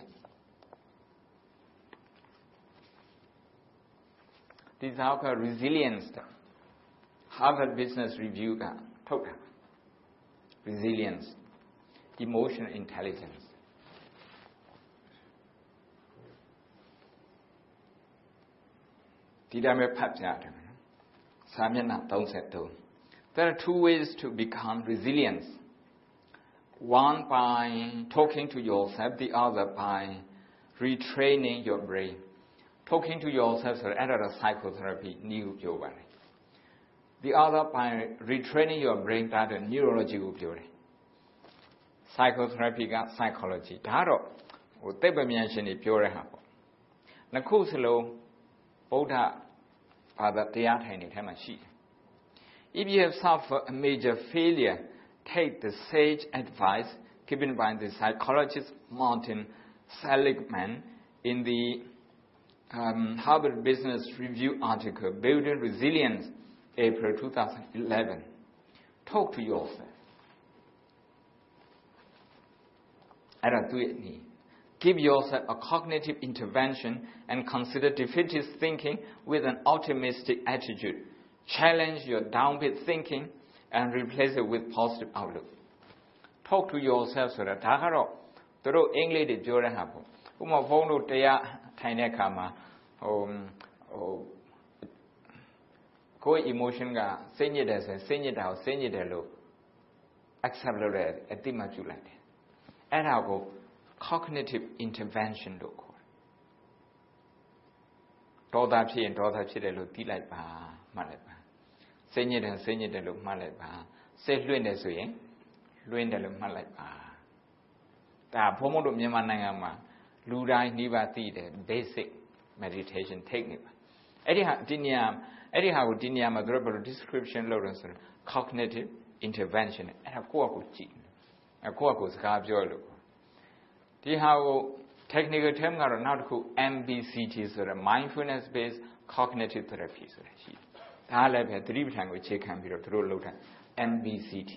ဒီစာအုပ်က resilience Harvard Business Review ကထုတ်တာ resilience emotional intelligence ဒီတိုင်းပဲဖတ်ပြတယ်နော်စာမျက်နှာthirty-three There are two ways to become resilient one by talking to yourself the other by retraining your brain talking to yourself ဆိုတဲ့အဲ့ဒါ psychotherapy နည်းကိုပြောပါတယ် the other by retraining your brain ဒါတော့ neurology ကိုပြောတယ် psychotherapy က psychology ဒါတော့ဟိုသိပ္ပံဉာဏ်ရှင်တွေပြောတဲ့ဟာပေါ့နှစ်ခုစလုံးဗုဒ္ဓဘာသာတရားထိုင်နေထဲမှာရှိတယ် If you have suffered a major failure take the sage advice given by the psychologist Martin Seligman in the um, Harvard Business Review article Building Resilience April twenty eleven talk to yourselfအဲ့ဒါသူရဲ့နည်း Give yourself a cognitive intervention and consider defeatist thinking with an optimistic attitude. Challenge your downbeat thinking and replace it with positive outlook. Talk to yourself ဆိုတာဒါကတော့သူတို့အင်္ဂလိပ်တွေပြောတဲ့ဟာပေါ့ဥပမာဘုန်းတို့တရားထိုင်တဲ့အခါမှာဟိုဟိုကိုယ် emotion ကစိတ်ညစ်တယ်ဆိုရင်စိတ်ညစ်တာကိုစိတ်ညစ်တယ်လို့ accept လုပ်တယ်အတိမတ်ပြုလိုက်တယ်အဲ့ဒါကိုcognitive intervention လို့ခေါ်တယ်ဒေါသဖြစ်ရင်ဒေါသဖြစ်တယ်လို့သိလိုက်ပါမှတ်လိုက်ပါစိတ်ညစ်တယ်စိတ်ညစ်တယ်လို့မှတ်လိုက်ပါစိတ်လွင့်တယ်ဆိုရင်လွင့်တယ်လို့မှတ်လိုက်ပါဒါဘုံဘုံတို့မြန်မာနိုင်ငံမှာလူတိုင်းနှိပါသိတယ် basic meditation technique အဲ့ဒီဟာဒီနေရာအဲ့ဒီဟာကိုဒီနေရာမှာတို့ဘယ်လို description လုပ်လို့ဆိုတော့ cognitive intervention အဲ့ဒါကိုယ့်အကိုကြည့်အဲ့ကိုယ့်အကိုစကားပြောလို့ဒီဟာကို technical term ကတော့နောက်တစ်ခု M B C T ဆိုတဲ့ mindfulness based cognitive therapy ဆိုတာရှိတယ်ဒါလည်းပဲသတိပဋ္ဌာန်ကိုအခြေခံပြီးတော့သူတို့လုပ်တာ M B C T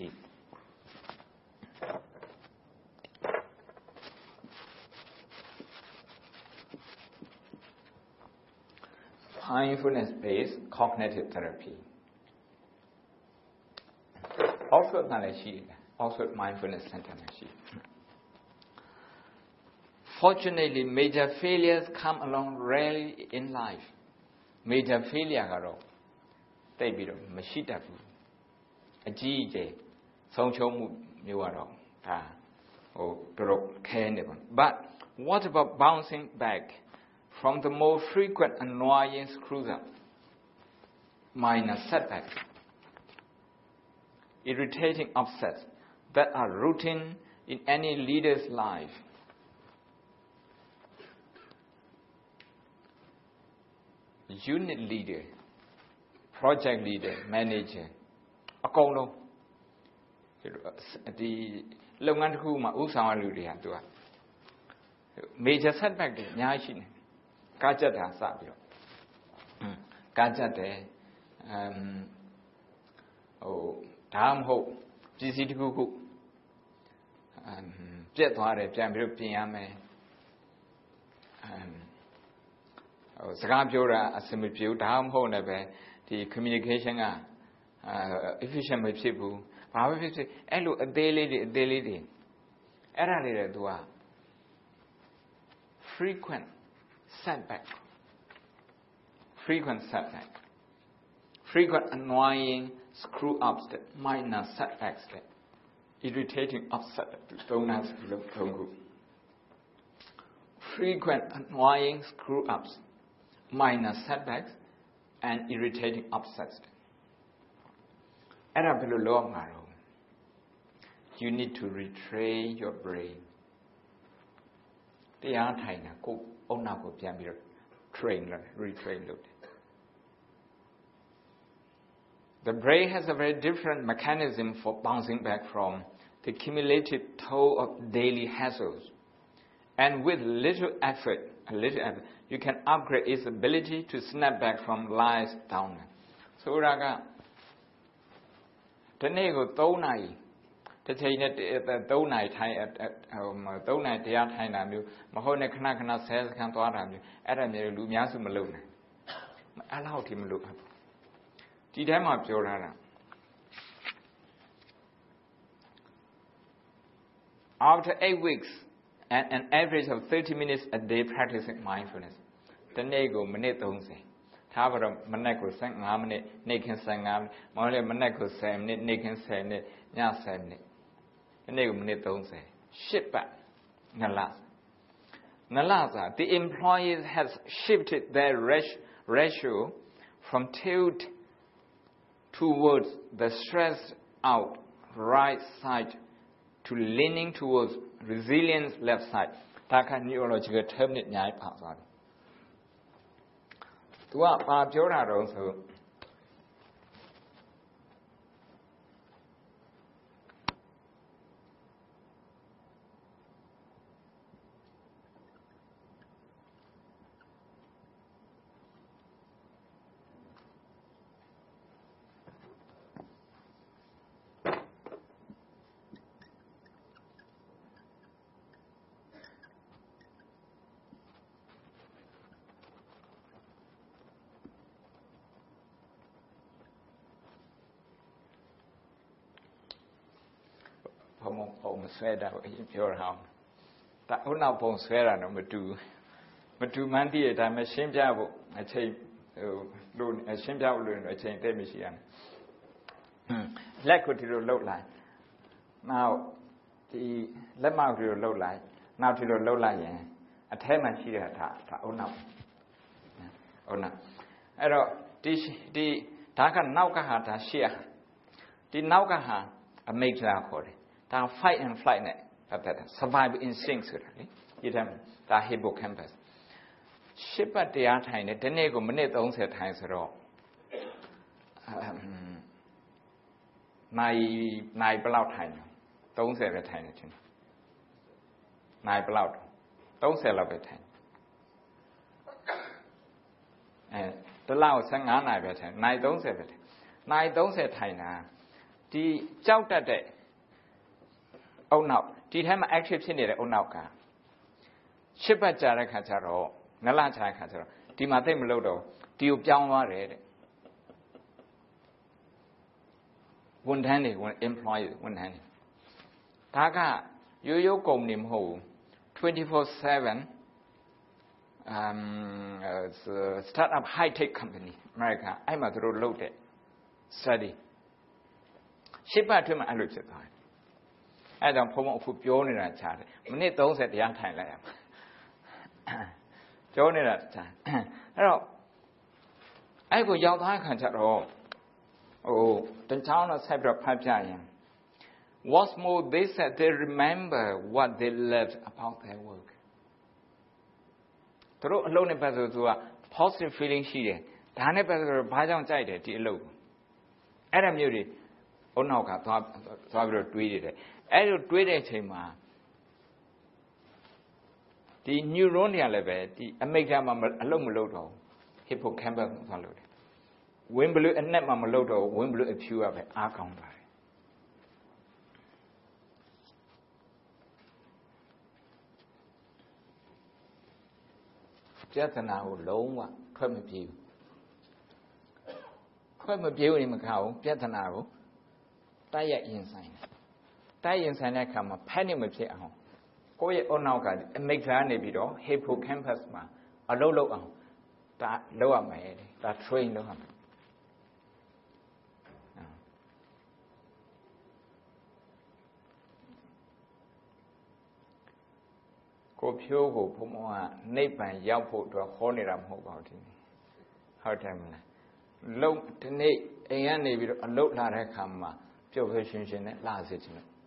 mindfulness based cognitive therapy Oxford မှာလည်းရှိတယ် Oxford mindfulness center မှာရှိတယ်Fortunately, major failures come along rarely in life. Major failure ကတော့တိတ်ပြီးတော့မရှိတတ်ဘူးအကြီးအကျယ်ဆုံးရှုံးမှုမျိုးကတော့ဒါဟိုတော်ခဲနေပါ But what about bouncing back from the more frequent annoying screws-up, minor setbacks, irritating upsets that are routine in any leader's life? Unit leader, project leader, manager အကုန်လုံးဒီလုပ်ငန်းတစ်ခုမှာဥဆောင်ရလူတွေကသူက major setback တွေအများကြီးရှိနေကားကြက်တာစပြီးတော့ကားကြက်တယ်အမ်ဟိုဒါမှမဟုတ်ပစ္စည်းတစ်ခုခုအမ်ပြက်သွားတယ်ပြန်ပြီးတော့ပြင်ရမယ်အမ်ဟိုစကားပြောတာအဆင်မပြေဘူးဒါမှမဟုတ်လည်းပဲ the communication က efficient မဖြစ်ဘူးဘာပဲဖြစ်ဖြစ်အဲ့လိုအသေးလေးတွေအသေးလေးတွေအဲ့ဒါတွေတဲ့သူက frequent setback frequent setback frequent annoying screw ups တဲ့ minor setbacks တဲ့ irritating upset သုံးနာစလုံးသုံးခု frequent annoying screw ups minor setbacks and irritating upsets အဲ့ဒါဘယ်လိုလုပ်မှာတော့ you need to retrain your brain တရားထိုင်တာကိုယ်အုံနောက်ကိုပြန်ပြီးတော့ train လုပ် retrain လုပ်တယ် The brain has a very different mechanism for bouncing back from the cumulative toll of daily hassles and with little effort a little effort you can upgrade its ability to snap back from lies down ဆိုတာကဒီနေ့ကိုသုံးနာရီတစ်ချိန်နဲ့သုံးနာရီထိုင်ဟိုသုံးနာရီတရားထိုင်တာမျိုးမဟုတ်နဲ့ခဏခဏဆဲစခန်းသွားတာမျိုးအဲ့ဒါမျိုးလူအများစုမလုပ်နိုင်အဲ့လောက်ထိမလုပ်ဘူးဒီထဲမှာပြောထားတာ After eight weeks and an average of thirty minutes a day practicing mindfulness ဒီနေ့ကိုမိနစ်thirtyထားပါတော့မနက်ကိုfifteenမိနစ်နေ့ခင်းfifteenမိနစ်မဟုတ်လေမနက်ကိုtenမိနစ်နေ့ခင်းtenမိနစ်ညtenမိနစ်ဒီနေ့ကိုမိနစ်thirtyရှစ်ပတ်နှစ်လနှစ်လစာ the employees has shifted their ratio from tilt towards the stressed out right side to leaning towards resilience left side ဒါက neurological term နဲ့အများကြီးပါသွားတယ်သူကဘာပြောတာတော့ဆို ဘုံဘုံဆွဲတာကိုပြောတာဒါဥနောက်ဘုံဆွဲတာတော့မတူမတူမှန်းတည်းရဒါမှရှင်းပြဖို့အချိန်ဟိုလို့ရှင်းပြဖို့လို့အချိန်တည်းမရှိရဘူးလက်ကိုဒီလိုလှုပ်လိုက်နောက်ဒီလက်မောက်ဒီလိုလှုပ်လိုက်နောက်ဒီလိုလှုပ်လိုက်ရင်အထဲမှာရှိတဲ့ဒါဒါဥနောက်ဥနောက်အဲ့တော့ဒီဒီဒါကနောက်ကဟာဒါရှေ့ဟာဒီနောက်ကဟာအမိတ်လာခေါ်တယ်ဒါ fight and flight နဲ့ပတ်သက်တာ survival instinct ဆိုတာလေဒီထဲမှာဒါ hippocampus ရှစ်ပတ်တရားထိုင်တယ်ဒီနေ့ကိုမိနစ်thirtyထိုင်ဆိုတော့နိုင်နိုင်ဘယ်လောက်ထိုင်လဲthirtyပဲထိုင်တယ်ချင်းနိုင်ဘယ်လောက်thirtyလောက်ပဲထိုင်အဲတလောက်fifteenနိုင်ပဲထိုင်နိုင်thirtyပဲထိုင်နိုင်thirtyထိုင်တာဒီကြောက်တတ်တဲ့အုံနောက်ဒီထဲမှာ active ဖြစ်နေတဲ့အုံနောက်ကရှစ်ပတ်ကြာတဲ့ခါကျတော့နလကြာတဲ့ခါကျတော့ဒီမှာသိမလို့တော့ဒီကိုပြောင်းသွားတယ်တဲ့ဝန်ထမ်းတွေဝန် employee ဝန်ထမ်းတွေဒါကရိုးရိုးကုမ္ပဏီမဟုတ်ဘူးtwenty-four seven um uh, start up high tech company America အဲ့မှာသူတို့လုပ်တဲ့ study ရှစ်ပတ်အတွင်းမှာအဲ့လိုဖြစ်သွားတယ်အဲ့ကြောင့်ဘုံဘုံအခုပြောနေတာချားတယ်မိနစ်thirtyတရားထိုင်လိုက်ရမှာပြောနေတာချားအဲ့တော့အဲ့ကိုရောက်သွားတဲ့ခါကျတော့ဟိုတချောင်းတော့ဆက်ပြီးတော့ဖတ်ပြရင် what's more they said they remember what they loved about their work သူတို့အလုပ်နဲ့ပတ်သက်သူက positive feeling ရှိတယ်ဒါနဲ့ပတ်သက်တော့ဘာကြောင့်ကြိုက်တယ်ဒီအလုပ်အဲ့ဒါမျိုးတွေအုံနောက်ကသွားသွားပြီးတော့တွေးနေတယ်အဲ့လိုတွေးတဲ့အချိန်မှာဒီ neuron တွေကလည်းပဲဒီအမိတ်ထဲမှာအလုပ်မလုပ်တော့ hippocampus သွားလို့တယ်ဝင်းဘလူးအနက်မှာမလုပ်တော့ဝင်းဘလူးအဖြူကပဲအားကောင်းပါတယ်ပြဿနာကိုလုံးဝထွက်မပြေဘူးထွက်မပြေးဘူးနေမခါဘူးပြဿနာကိုတိုက်ရိုက်ရင်ဆိုင်တယ်တိုက်ရင်ဆိုင်တဲ့အခါမှာဖက်နေမဖြစ်အောင်ကိုယ့်ရဲ့အုံနောက်ကအမိတ်ကလာနေပြီးတော့ hippocampus မှာအလုပ်လုပ်အောင်ဒါလုပ်ရမယ်ဒါ train လုပ်ရမယ်ကိုဖြိုးကိုဘုံဘုံကနိဗ္ဗာန်ရောက်ဖို့အတွက်ဟောနေတာမဟုတ်ပါဘူးဒီနေ့ဟုတ်တယ်မလားလုံဒီနေ့အိမ်ကနေပြီးတော့အလုပ်လာတဲ့အခါမှာပျော်ပျော်ရွှင်ရွှင်နဲ့လာစေချင်တယ်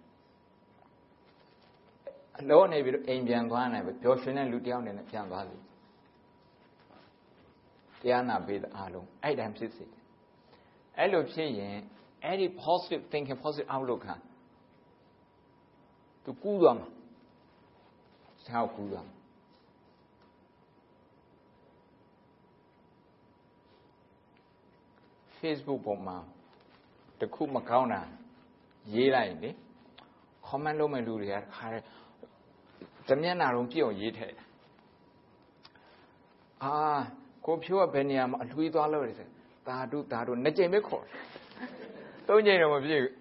အလုံးနေပြီးတော့အိမ်ပြန်သွားနိုင်ပဲပျော်ရွှင်တဲ့လူတယောက်နဲ့ပြန်သွားလိမ့်တရားနာပေးတဲ့အားလုံးအဲ့တိုင်းဖြစ်စေအဲ့လိုဖြစ်ရင်အဲ့ဒီ positive thinking positive outlook ဟာသူကူးသွားမှာဆောက်ကူးသွားမှာ Facebook ပေါ်မှာတခုမကောင်းတာရေးလိုက်လေ comment လုပ်မဲ့လူတွေကခါတယ်တမျက်နှာလုံးပြည့်အောင်ရေးထည့်တယ်အာကိုဖြိုးကဘယ်နေရာမှာအလွှေးသွားလို့လဲဆိုတာတုတာတုနှစ်ကြိမ်ပဲခေါ်တယ်သုံးကြိမ်တော့မပြည့်ဘူး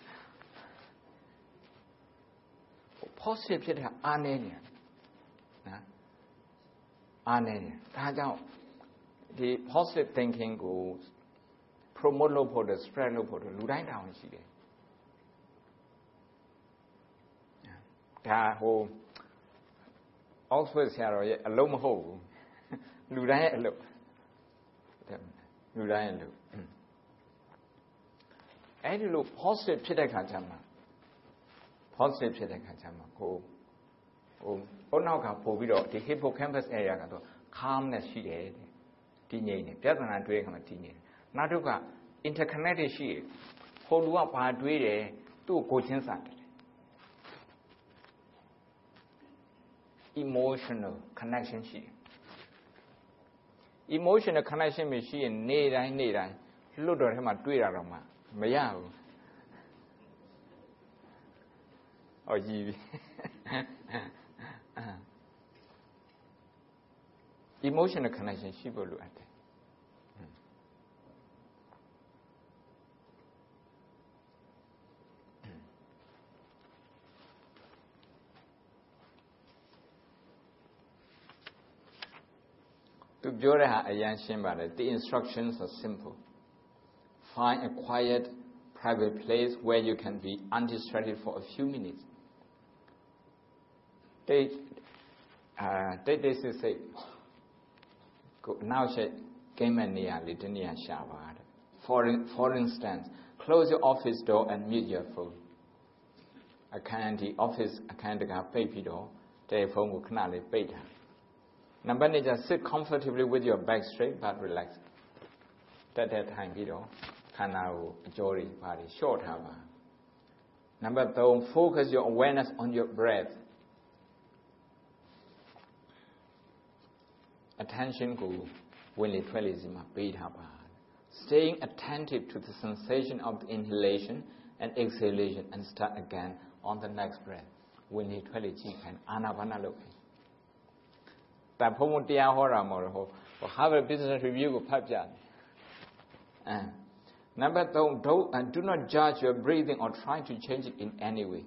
positive ဖြစ်တဲ့အားနည်းနေနော်အားနည်းနေဒါကြောင့်ဒီ positive thinking ကို promote လုပ်ဖို့ spread လုပ်ဖို့လူတိုင်းတောင်းရှိတယ်ဒါဟို Oxford ဆရာတော်ရဲ့အလုံးမဟုတ်ဘူးလူတိုင်းရဲ့အလုပ်လူတိုင်းရဲ့အလုပ်အဲ့ဒီလို positive ဖြစ်တဲ့ခါကျမှ positive ဖြစ်တဲ့ခါကျမှကိုဟိုဘုနောက်ကပို့ပြီးတော့ဒီ hippocampus area ကတော့ calmness ရှိတယ်တည်ငြိမ်တယ်ပြဿနာတွေးခါမှတည်ငြိမ်တယ်နောက်တစ်ခါ interconnected ရှိတယ်ဟိုလူကဘာတွေးတယ်သူ့ကိုချင်းစားတယ် emotional connection ရှိတယ် emotional connection မရှိရင်နေတိုင်းနေတိုင်းလွတ်တော်ထဲမှာတွေးတာတော့မှမရဘူးဟောကြီးပြီ emotional connection ရှိဖို့လိုအပ်တယ်သူပြောတဲ့ဟာအရင်ရှင်းပါတယ် the instructions are simple find a quiet private place where you can be undistracted for a few minutes တိတ်အာတိတ်တိတ်ဆိတ်ဆိတ်ကိုနောက်ဆက်ကင်းမဲ့နေရာလေးတနေရာရှာပါတဲ့ for for instance close your office door and mute your phone အခန်းဒီ office အခန်းတကာပိတ်ပြီးတော့တယ်လီဖုန်းကိုခဏလေးပိတ်ထားNumber one, just sit comfortably with your back straight but relaxed. That that time, you know, can now enjoy body short hour. Number two, focus your awareness on your breath. Attention go when it is in my beat Staying attentive to the sensation of the inhalation and exhalation and start again on the next breath. When it is and anavana looking. แต่พวกมันတရားဟောတာမဟုတ်ဘူးဟို Harvard Business Review ကိုဖတ်ပြတယ်အဲ Number three don't and do not judge your breathing or try to change it in any way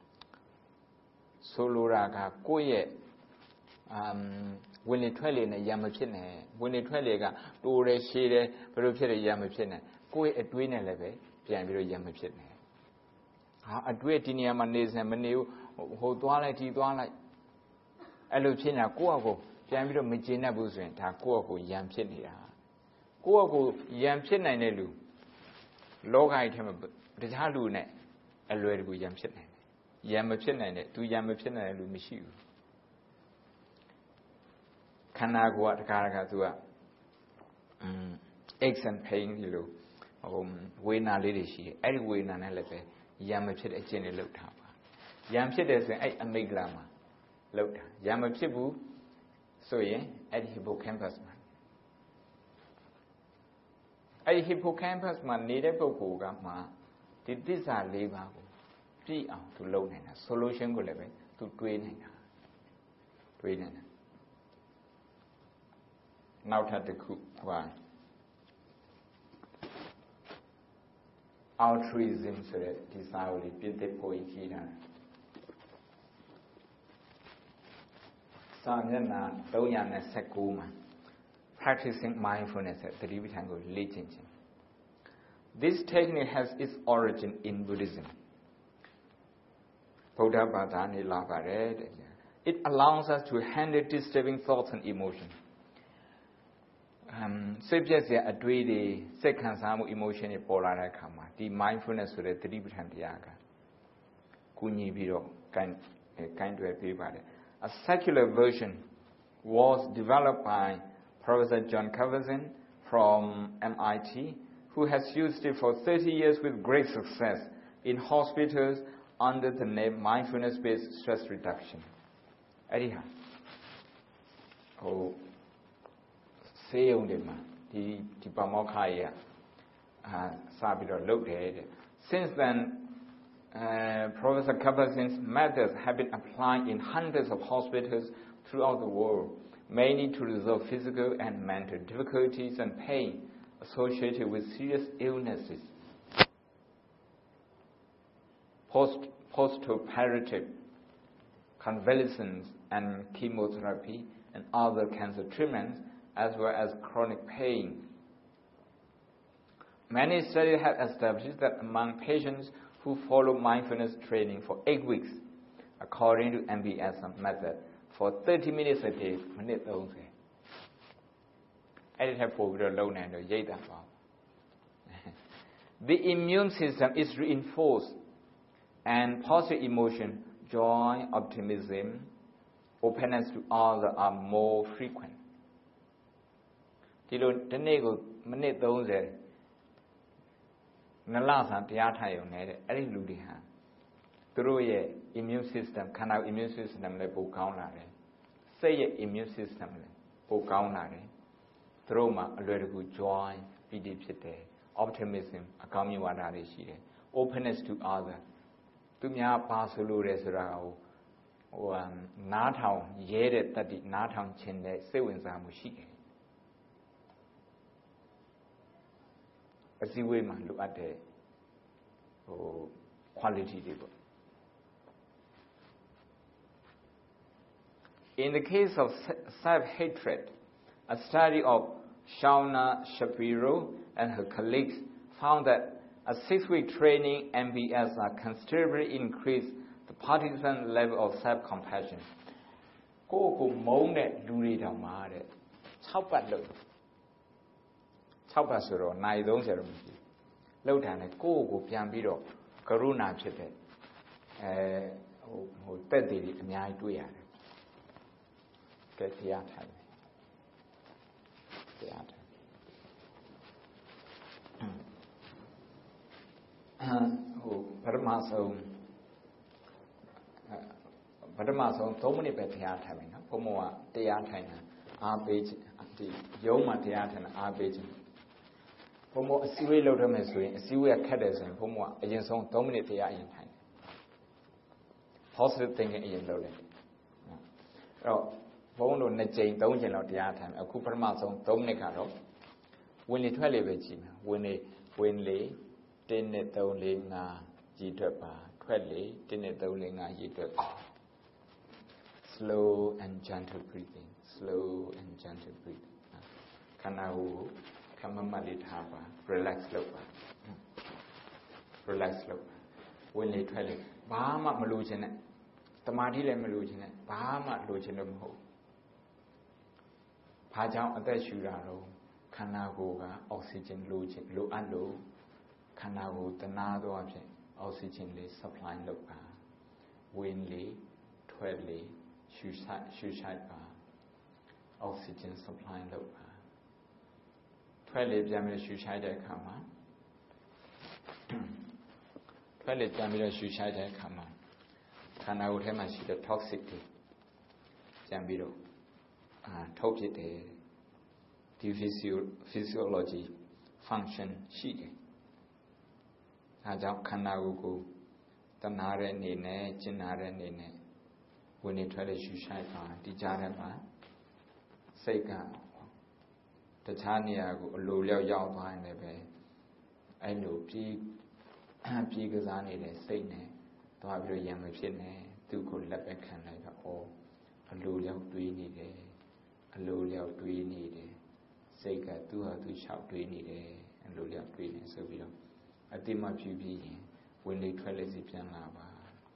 ဆိုလိုတာကကိုယ့်ရဲ့အမ်ဝင်လေထွက်လေနဲ့ရံမဖြစ်နဲ့ဝင်လေထွက်လေကတိုးတယ်ရှည်တယ်ဘယ်လိုဖြစ်လဲရံမဖြစ်နဲ့ကိုယ့်ရဲ့အတွေးနဲ့လည်းပဲပြန်ပြီးတော့ရံမဖြစ်နဲ့ဟာအတွေးဒီနေရာမှာနေစင်မနေဘူးဟိုသွားလိုက်ဒီသွားလိုက်အဲ့လိုဖြစ်နေတာကိုယ့်အကိုပြန်ပြီးတော့မကျေနပ်ဘူးဆိုရင်ဒါကိုယ့်အကိုရံဖြစ်နေတာကိုယ့်အကိုရံဖြစ်နိုင်တဲ့လူလောကကြီးထဲမှာတခြားလူနဲ့အလွယ်တကူရံဖြစ်နိုင်တယ်ရံမဖြစ်နိုင်တဲ့သူရံမဖြစ်နိုင်တဲ့လူမရှိဘူးခန္ဓာကိုယ်ကတခါတခါသူက aches and pain ဒီလိုဟိုဝေဒနာလေးတွေရှိတယ်အဲ့ဒီဝေဒနာနဲ့လည်းပဲရံမဖြစ်တဲ့အကျင့်တွေလုပ်ထားပါရံဖြစ်တယ်ဆိုရင်အဲ့အမိဂ္ဂလာမှာလုပ်တာရံမဖြစ်ဘူးဆိုရင်အဲ့ဒီ hippocampus မှာအဲ့ဒီ hippocampus မှာနေတဲ့ပုဂ္ဂိုလ်ကမှဒီသစ္စာလေးပါးကိုပြည့်အောင်သူလုပ်နိုင်တာ solution ကိုလည်းပဲသူတွေးနိုင်တာတွေးနိုင်တယ်နောက်ထပ်တစ်ခုဟို altruism ဆိုတဲ့ဒီစာအုပ်လေးပြင်သစ်ပို့ရေးထားတယ်စာမျက်နှာthree nineteenမှာ practicing mindfulness တဲ့သတိပဋ္ဌာန်ကိုလေ့ကျင့်ခြင်း This technique has its origin in Buddhism ဗုဒ္ဓဘာသာနဲ့လာပါတယ်တဲ့ It allows us to handle disturbing thoughts and emotions um စိတ်ပြည့်စရာအတွေးတွေစိတ်ခံစားမှု emotion တွေပေါ်လာတဲ့အခါမှာဒီ mindfulness ဆိုတဲ့သတိပဋ္ဌာန်တရားကကူညီပြီးတော့ကိုင်ကိုင်တွယ်ပေးပါတယ် A secular version was developed by Professor John Kabat-Zinn from M I T, who has used it for thirty years with great success in hospitals under the name mindfulness-based stress reduction. အဲ့ဒီဟာဟိုဆေးရုံတွေမှာဒီဒီပမောက္ခကြီးကအာစပြီးတော့လုပ်တယ်တဲ့ Since then uh, Professor Kabat-Zinn's methods have been applied in hundreds of hospitals throughout the world, mainly to resolve physical and mental difficulties and pain associated with serious illnesses. Post postoperative convalescence and chemotherapy and other cancer treatments, as well as chronic pain. Many studies have established that among patients who follow mindfulness training for eight weeks, according to M B S method, for thirty minutes a day, minute thirty. The immune system is reinforced, and positive emotion, joy, optimism, openness to others are more frequent. ဒီလိုဒီနေ့ကိုမိနစ်thirtyနလဆန်တရားထိုင်ရုံနဲ့တဲ့အဲ့ဒီလူတွေဟာသူတို့ရဲ့ immune system ခန္ဓာ immune system လည်းပိုကောင်းလာတယ်စိတ်ရဲ့ immune system လည်းပိုကောင်းလာတယ်သူတို့မှာအလွယ်တကူ joy ပီတိဖြစ်တယ် optimism အကောင်းမြင်ဝါဒတွေရှိတယ် openness to other သူများပါဆိုလို့ရဲဆိုတာဟိုဟိုနားထောင်ရဲတဲ့တတိနားထောင်ခြင်းနဲ့စိတ်ဝင်စားမှုရှိတယ်အစည်းအဝေးမှာလိုအပ်တဲ့ဟို quality တွေပေါ့ In the case of self-hatred, a study of Shauna Shapiro and her colleagues found that a six-week training M B S considerably increased the participant level of self-compassion. ကိုယ့်ကိုမုန်းတဲ့လူတွေတောင်မှတဲ့sixပတ်လို့sixပတ်ဆိုတော့နိုင်thirtyတော့မရှိလောက်တာနဲ့ကိုယ့်ကိုပြန်ပြီးတော့ကရုဏာဖြစ်တဲ့အဲဟိုဟိုတက်တည်တွေအများကြီးတွေ့ရတယ်ကဲတရားထိုင်တရားထိုင်ဟိုပထမဆုံးပထမဆုံးthreeမိနစ်ပဲတရားထိုင်မယ်နော်ဘုံဘုံကတရားထိုင်တာအားပေးခြင်းဒီရုံးမှာတရားထိုင်တာအားပေးခြင်းဘုံဘုံအစည်းအဝေးလုပ်ရမယ်ဆိုရင်အစည်းအဝေးကခက်တယ်ဆိုရင်ဘုံဘုံကအရင်ဆုံးthreeမိနစ်တရားအရင်ထိုင်တယ် positive thinking အရင်လုပ်လိုက်အဲ့တော့ဘုံတို့နှစ်ကြိမ်သုံးကြိမ်လောက်တရားထိုင်မယ်အခုပထမဆုံးthreeမိနစ်ကတော့ဝင်လေထွက်လေပဲကြည့်မယ်ဝင်လေဝင်လေone two three four fiveရည်တွက်ပါထွက်လေone two three four fiveရည်တွက်ပါ slow and gentle breathing slow and gentle breathing ခန္ဓာကိုယ်ခမမလေးထားပါ relax လုပ်ပါ relax လုပ်ပါဝင်လေထွက်လေဘာမှမလိုချင်နဲ့တမာတိလည်းမလိုချင်နဲ့ဘာမှလိုချင်လို့မဟုတ်ဘာကြောင့်အသက်ရှူတာတော့ခန္ဓာကိုယ်ကအောက်ဆီဂျင်လိုချင်လိုအပ်လို့ခန္ဓာကိုယ်တနာသောအဖြစ်အောက်ဆီဂျင်လေး supply လုပ်ပါဝင်လေထွက်လေရှူဆိုင်ရှူဆိုင်ပါအောက်ဆီဂျင် supply လုပ်ပါထွက်လေပြန်ပြီးရှူဆိုင်တဲ့အခါမှာထွက်လေပြန်ပြီးရှူဆိုင်တဲ့အခါမှာခန္ဓာကိုယ်ထဲမှာရှိတဲ့ toxic တွေပြန်ပြီးတော့အာထုတ်ဖြစ်တယ်ဒီ physiology function ရှိတယ်ဒါကြောင့်ခန္ဓာကိုယ်ကိုတနာတဲ့အနေနဲ့ကျင်နာတဲ့အနေနဲ့ဝင်နေထွက်လေရှူဆိုင်ပါဒီကြားထဲမှာစိတ်ကတခြားနေရာကိုအလိုလျောက်ရောက်သွားရင်လည်းပဲအဲ့လိုပြီးပြေကစားနေတဲ့စိတ်နဲ့သွားပြီးတော့ရံမဖြစ်နဲ့သူ့ကိုလက်ပဲခံလိုက်တော့ဩအလိုလျောက်တွေးနေတယ်အလိုလျောက်တွေးနေတယ်စိတ်ကသူ့ဟာသူလျှောက်တွေးနေတယ်အလိုလျောက်တွေးနေဆိုပြီးတော့အတိမဖြူပြီးရင်ဝင်လေထွက်လေစီပြန်လာပါ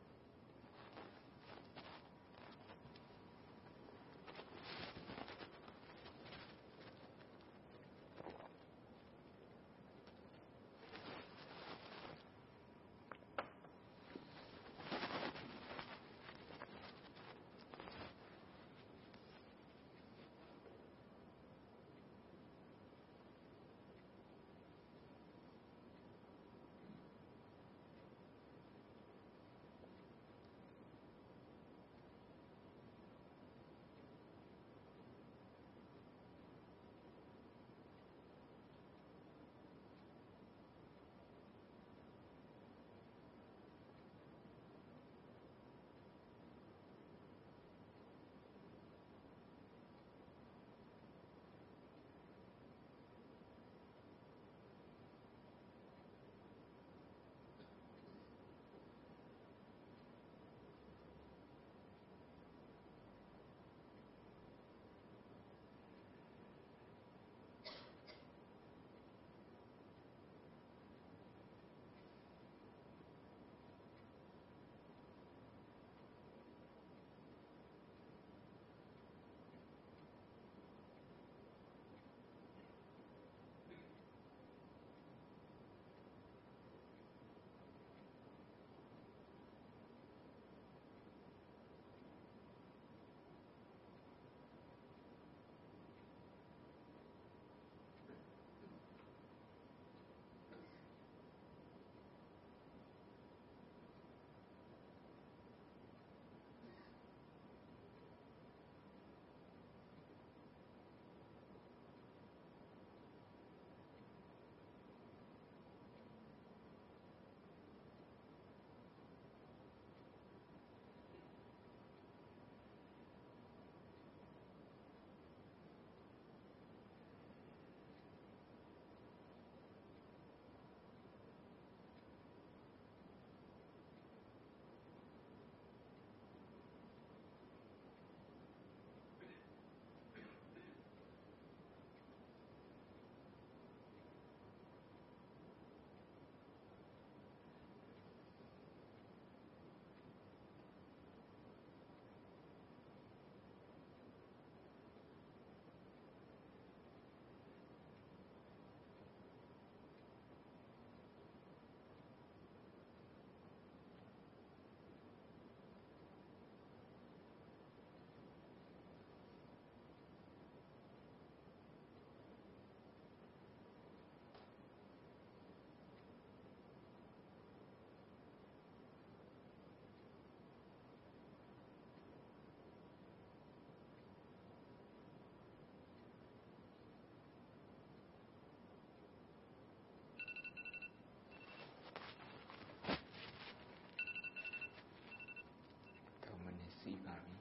စီပါပြီ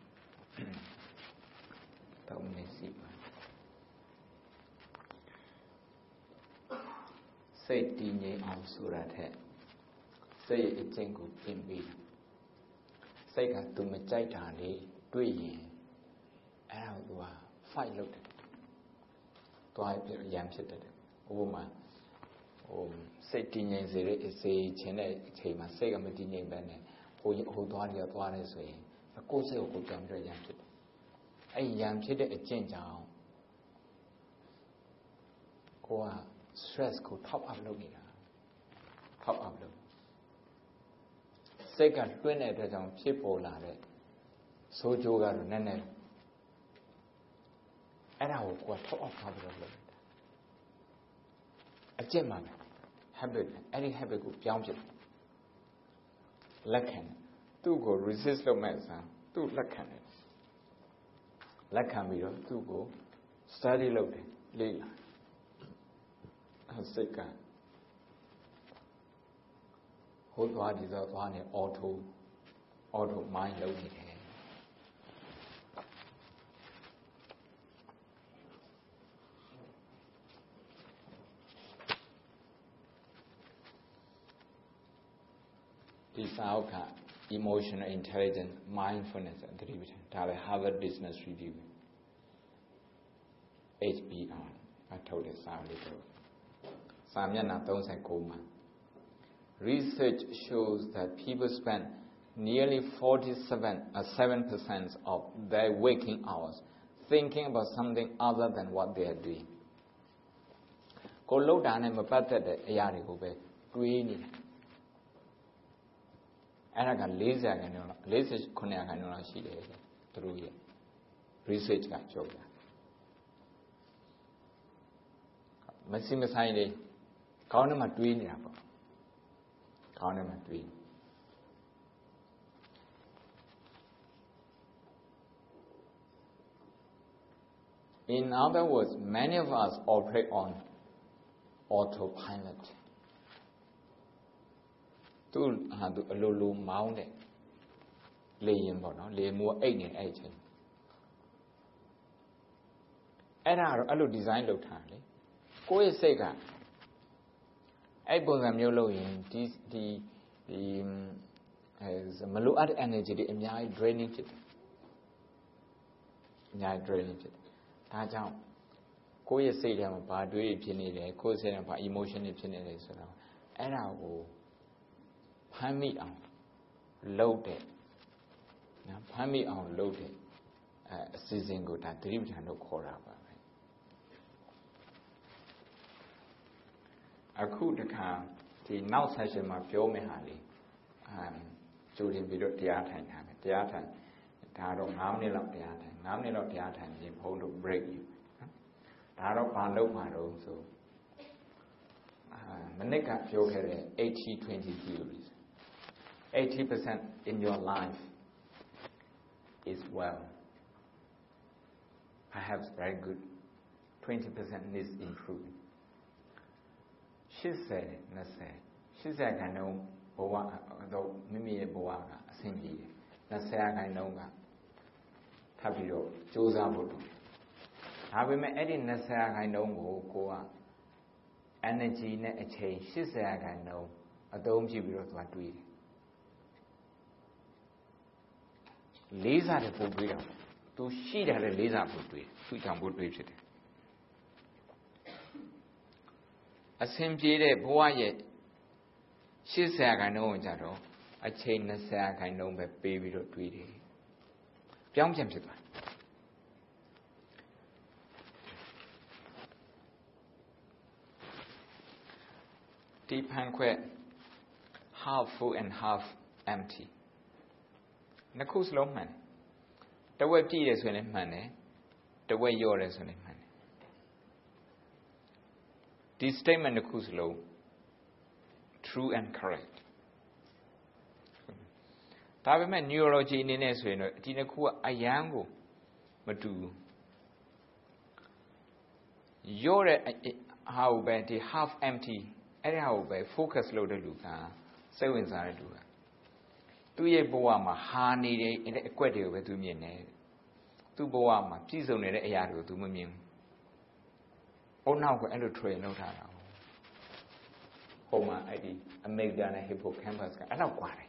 သုံးနေစီပါစိတ်တည်ငြိမ်အောင်ဆိုတာထက်စိတ်အကျင့်ကိုပြင်ပြီးစိတ်ကသူမကြိုက်တာလေးတွေ့ရင်အဲ့ဒါကိုသူက fight လုပ်တယ်တွားပြီးရံဖြစ်တယ်ဥပမာဟိုစိတ်တည်ငြိမ်စေတဲ့စေခြင်းတဲ့အချိန်မှာစိတ်ကမတည်ငြိမ်ပဲနဲ့ဟိုဟိုသွားတယ်သွားတယ်ဆိုရင်ကိုယ်စိတ်ကိုကိုယ်ပြန်ပြီးတော့ရံဖြစ်တယ်အဲ့ရံဖြစ်တဲ့အကျင့်ကြောင့်ကိုက stress ကို top up လုပ်နေတာ top up လုပ်စိတ်ကတွင်းတဲ့အတွက်ကြောင့်ဖြစ်ပေါ်လာတဲ့ဆိုးကျိုးကတော့နည်းနည်းအဲ့ဒါကိုကိုယ် top up ထားပြီးတော့လုပ်နေတာအကျင့်မှာပဲ habit အဲ့ဒီ habit ကိုပြောင်းပြလက်ခံသူ့ကို resist လုပ်မဲ့ဆန်းသူ့လက်ခံတယ်လက်ခံပြီးတော့သူ့ကို study လုပ်တယ်လေ့လာစိတ်ကဟိုသွားဒီသွားသွားနေ auto auto mind လုပ်နေတယ် This is emotional intelligence, mindfulness, and driven. That is Harvard Business Review. H B R. I told you something. Samyana thirty-nine. Research shows that people spend nearly forty-seven or seven percent of their waking hours thinking about something other than what they are doing. Ko lo da ne ma pat tat de ayaတွေကိုပဲတွေးနေတယ်အဲ့ဒါကfortyရာခိုင်နှုန်းforty-nineရာခိုင်နှုန်းလောက်ရှိတယ်သူတို့ရဲ့ research ကပြောပြမစိမဆိုင်လေးခေါင်းထဲမှာတွေးနေတာပေါ့ခေါင်းထဲမှာတွေး In other words, many of us operate on autopilot. Tu ha tu a lo lo maung de le yinပေါ့နော်လေမိုးအိတ်နေအဲ့ချင်းအဲ့ဒါတော့အဲ့လို design လုပ်ထားတယ်လေကိုယ့်ရဲ့စိတ်ကအဲ့ပုံစံမျိုးလုပ်ရင်ဒီဒီဒီအဲမလိုအပ်တဲ့ energy တွေအများကြီး draining ဖြစ်တယ်အများကြီး draining ဖြစ်တယ်ဒါကြောင့်ကိုယ့်ရဲ့စိတ်ထဲမှာဘာတွေးဖြစ်နေလဲကိုယ့်စိတ်ထဲမှာဘာ emotion တွေဖြစ်နေလဲဆိုတော့အဲ့ဒါကိုဖမ်းမိအောင်လုပ်တဲ့နော်ဖမ်းမိအောင်လုပ်တဲ့အဲအစီအစဉ်ကိုဒါသတိပဋ္ဌာန်လို့ခေါ်တာပါပဲအခုတခါဒီနောက် session မှာပြောမယ့်ဟာလေးအဲကြိုတင်ပြီးတော့တရားထိုင်ထားမယ်တရားထိုင်ဒါတော့fiveမိနစ်လောက်တရားထိုင်fiveမိနစ်လောက်တရားထိုင်ရင်ဘုန်းတို့ break ယူနော်ဒါတော့ဘာလုပ်မှာတော့ဆိုအာမနစ်ကပြောခဲ့တဲ့eighty twenty theories eighty percent in your life is well perhaps very good twenty percent needs improvement eighty twenty eightyခိုင်နှုန်းဘဝတော့မိမိရဲ့ဘဝကအဆင်ပြေတယ်twentyခိုင်နှုန်းကထပ်ပြီးတော့စူးစမ်းဖို့တော့ဒါပေမဲ့အဲ့ဒီtwentyခိုင်နှုန်းကိုကိုက energy နဲ့အချိန်eightyခိုင်နှုန်းအသုံးပြုပြီးတော့သွားတွေးတယ်လေးစားတဲ့ပုံတွေးတာသူရှိတယ်လေလေးစားဖို့တွေးသူ့ကြောင့်ဖို့တွေးဖြစ်တယ်အဆင်ပြေတဲ့ဘဝရဲ့eightyခိုင်နှုန်းကိုကြတော့အချိန်twentyခိုင်နှုန်းပဲပေးပြီးတော့တွေးတယ်ပြောင်းပြန်ဖြစ်သွားဒီဖန်ခွက် half full and half empty နှစ်ခုစလုံးမှန်တယ်တဝက်ပြည့်တယ်ဆိုရင်လည်းမှန်တယ်တဝက်လျော့တယ်ဆိုရင်လည်းမှန်တယ်ဒီ statement နှစ်ခုစလုံး true and correct ဒါပေမဲ့ neurology အနေနဲ့ဆိုရင်တော့ဒီနှစ်ခုကအယမ်းကိုမတူဘူးလျော့တဲ့ဟာကိုပဲဒီ half empty အဲ့ဒါကိုပဲ focus လုပ်တဲ့လူကစိတ်ဝင်စားတဲ့လူကသူ့ရဲ့ဘဝမှာဟာနေတဲ့အကွက်တွေကိုပဲသူမြင်တယ်သူ့ဘဝမှာပြည့်စုံနေတဲ့အရာတွေကိုသူမမြင်ဘူး။အုံနောက်ကအဲ့လို train လုပ်ထားတာ။ဟိုမှာအဲ့ဒီ amygdala နဲ့ hippocampus ကအဲ့လောက်ကွာတယ်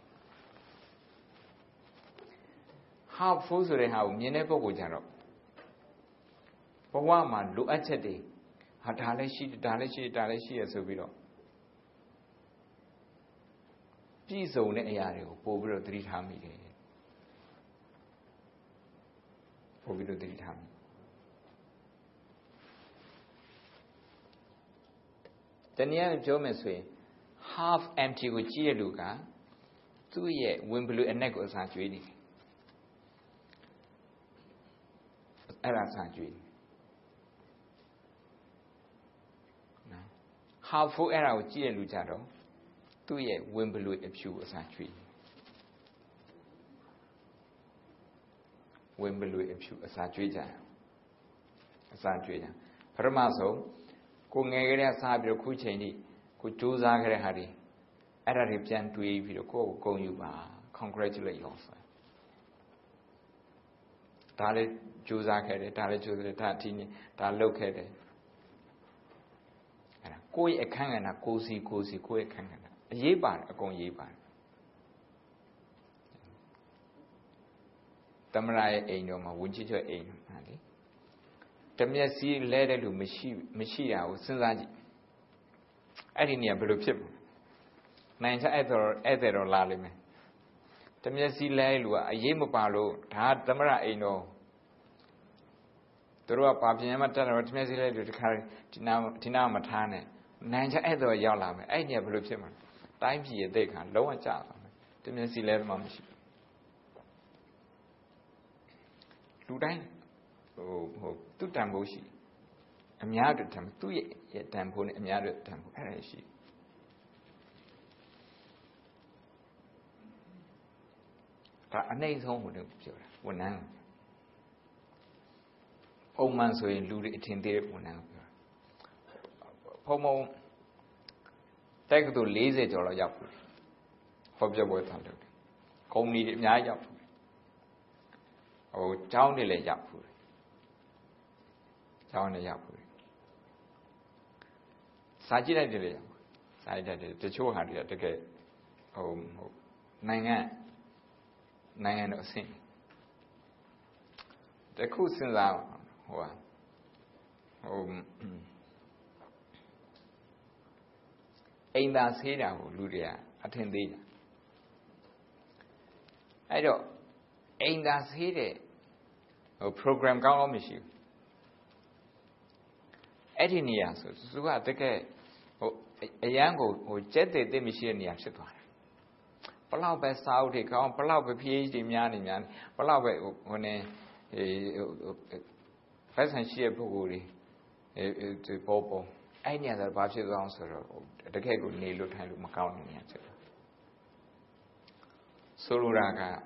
။ half full ဆိုတဲ့ဟာကိုမြင်တဲ့ပုဂ္ဂိုလ်ကြတော့ဘဝမှာလိုအပ်ချက်တွေဟာဒါလည်းရှိတယ်ဒါလည်းရှိတယ်ဒါလည်းရှိရဆိုပြီးတော့ပြည့်စုံတဲ့အရာတွေကိုပို့ပြီးတော့သတိထားမိတယ်ပို့ပြီးတော့သတိထားမိတနည်းအားဖြင့်ပြောမယ်ဆိုရင် half empty ကိုကြည့်ရလူကသူ့ရဲ့ဝင်ဘလူအနက်ကိုအစာကျွေးနေတယ်အဲ့ဒါအစာကျွေးနော် half full အဲ့ဒါကိုကြည့်ရလူကြတော့သူ့ရဲ့ဝင်ဘလူအဖြူအစာကျွေးဝင်ဘလူအဖြူအစာကျွေးကြအစာကျွေးကြပထမဆုံးကိုငယ်ကလေးကစားပြီးတော့ခုချိန်ထိကိုကြိုးစားခဲ့တဲ့ဟာတွေအဲ့ဒါတွေပြန်တွေးပြီးတော့ကိုယ့်ကိုဂုဏ်ယူပါ congratulate yourself ဒါလည်းကြိုးစားခဲ့တယ်ဒါလည်းကြိုးစားတယ်ဒါအထီးနေဒါလုပ်ခဲ့တယ်အဲ့ဒါကိုယ့်ရဲ့အခန်းကဏ္ဍကိုစီကိုစီကိုယ့်ရဲ့အခန်းကဏ္ဍအရေးပါတယ်အကုန်ရေးပါတယ် Tamara Aino, Winchito Aino. Tamia see letter to Machia, Sinzaji. I didn't hear Blue Nine either either or Lalime. Tamia see Lailua, a Yemopalo, Tad Tamara Aino. Through a papinamata or Tmesi to carry Tina Matane. Nine either Yalam, I never Blue Simon. Time here they can low and child. Tamia see letter Mamshi. Ludain. Oh, two tamboshi. A miad tam, two yet tampon, a miad tampo, she. A name home with one now. Oh, man, so in Ludy attended one now. Homo take to lazy or a yap. Hope your boy thunder. Home needed yap. Oh, town delay yap. Town a yap. Sajida did it. Sajida did the show had to get home. Nine nine or sin. The cushions out. Um, ain't that said, Ludia, attended. I don't ain't that said a program gone on issue. Edinia, so I take a young or jetted the machine near Chitwan. Palau by Saudi, come Palau by PhD Mianian, Palau when a Fashion sheep Puguri to Popo. Any other batches answer the cake would need to handle Macau in answer. Soluraga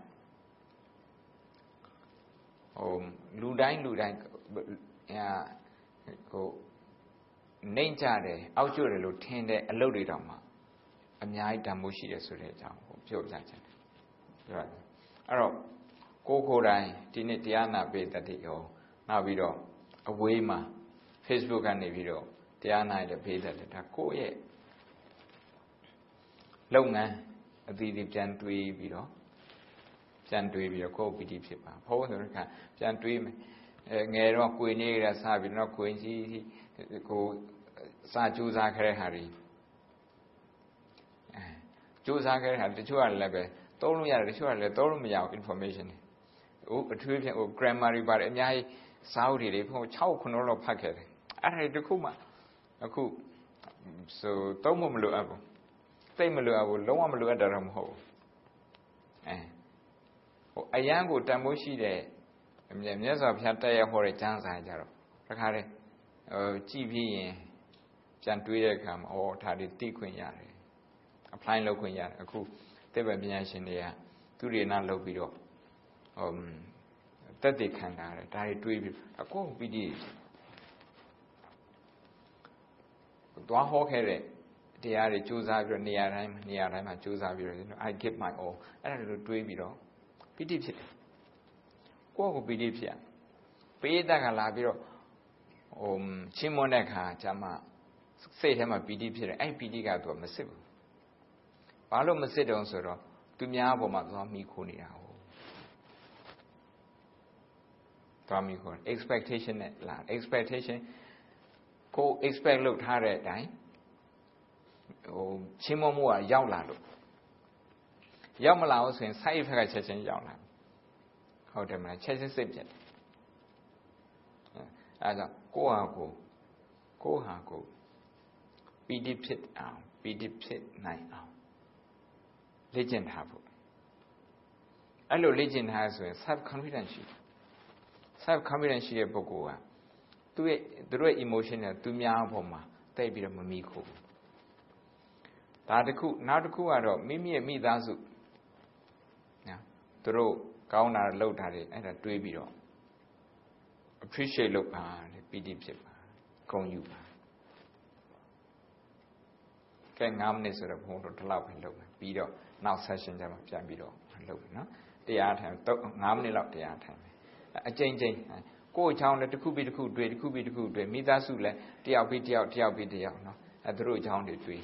Oh, Ludain Ludain, yeah, go nature, outdoor lieutenant, a loaded armor. A night Damushi as well. Right. Arrow, Coco Dine, Tinetiana bait that it go. Now we don't. Away ma. Facebook and the video. Tiana the bait that it go yet. Longa, a deep jan to a video. Jan to a video, co P D paper. Hold the jan to him. Nero Queen as having no Queen, go Saju Zakare Harry. Zakare had the two level. Told me the two told me out information. Oh, a trip of grammar, but a yai Saudi, they put chow conolo packet. I had the Kuma. A coup. So, Tomo Muluabo. Tamelu, I will low Malu at the rum hole. Eh. A young good Tamushi there. Yes, of Shataya for a chance I jar. Rakare. G P. Jantuia come or Tadi Tiquin Yari. Applying local yard, a coup, they were being there, two day not low below. Um, that they can die to it. A cool be did. Don't hawk it. They are the Jews are near time, near time, and Jews are I give my all. I don't do it below. Be deep. Go be deep here. Pay that a labiro. Um, Chimoneka, Jama, say him a be deep here. I pity got to a massive. Palo Macedon soro, to me abo mazami kunia. Tomiko, expectation at land, expectation. Co expect looked hard at time. Oh, Chimomua Yaulado. Yamala was in Saifa Chechen Yaula. How them I chase a subject. As a go go, go go. Be deep sit out, be deep sit night out. Legend have. Hello, legend has self confidence. Self confidence is a book. To it, the right emotion to me, Aboma, they be a mamico. Tadaku, not a coup at Mimi and me, that's it. To row, count our load at it and a dweebiro. Appreciate look, be deep sip, con you. Can amnes of hold to love and look, beat up. Now sessions have a below. No, the art have namely up the art time. A change. Go town at the Kubi the Ku, the Kubi the Ku, the Midasula, the Albiti out, the Albiti out, no, at the road town the tree.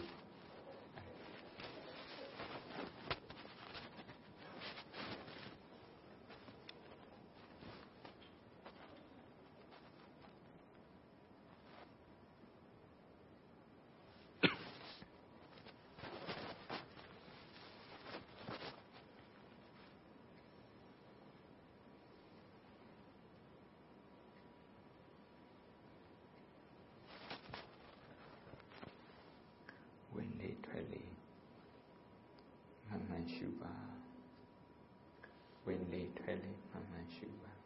ရှုပါဝင်လေထွက်လေမှန်မှန်ရှုပါ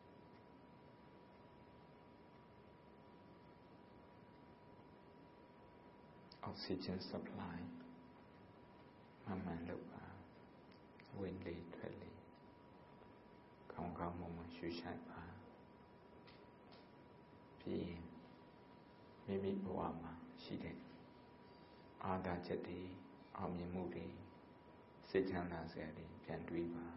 oxygen supply မှန်မှန်လုပ်ပါဝင်လေထွက်လေကောင်းကောင်းမွန်မွန်ရှုရှိုက်ပါပြီးရင်မိမိဘဝမှာရှိတဲ့အာသာချက်တွေအောင်မြင်မှုတွေစိတ်ချမ်းသာစရာတွေပြန်တွေးပါ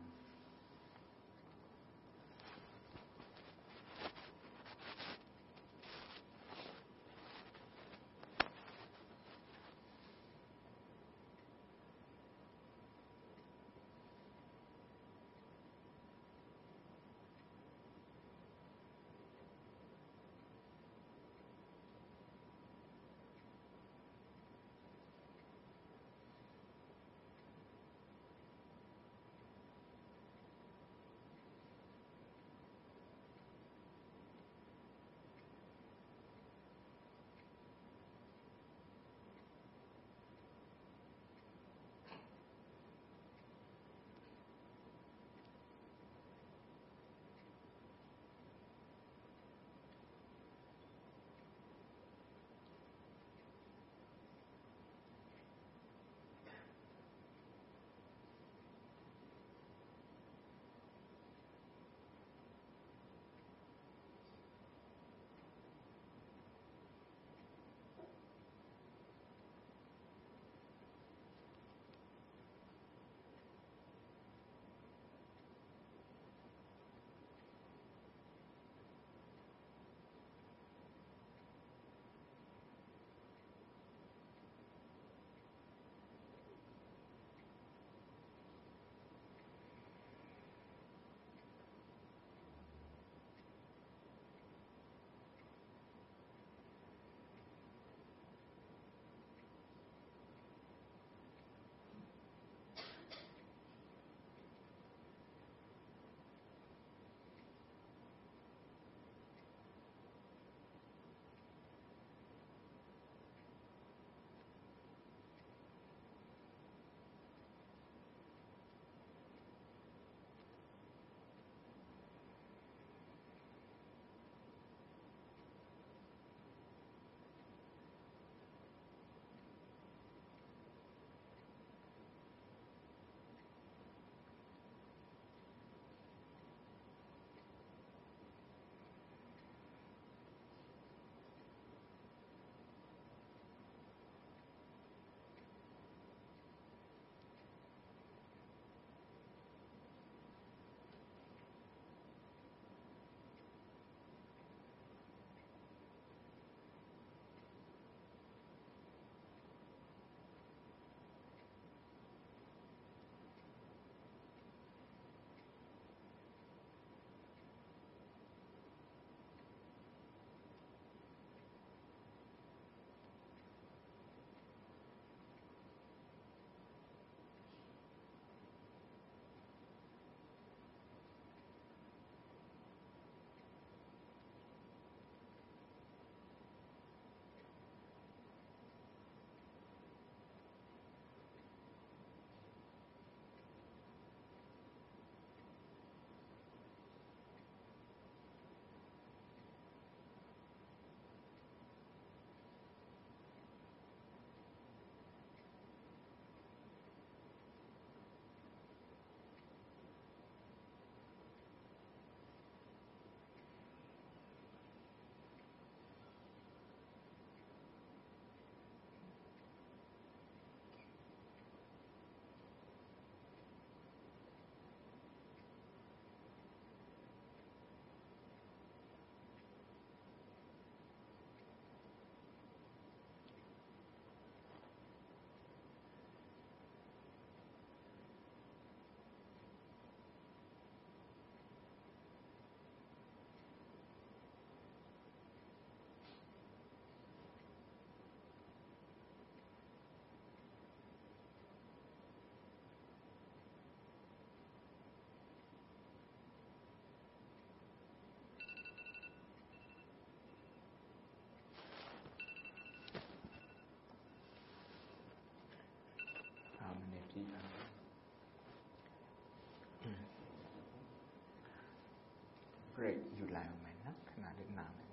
break ယူလိုက်အောင်မယ်နော်ခဏလေးနားမယ်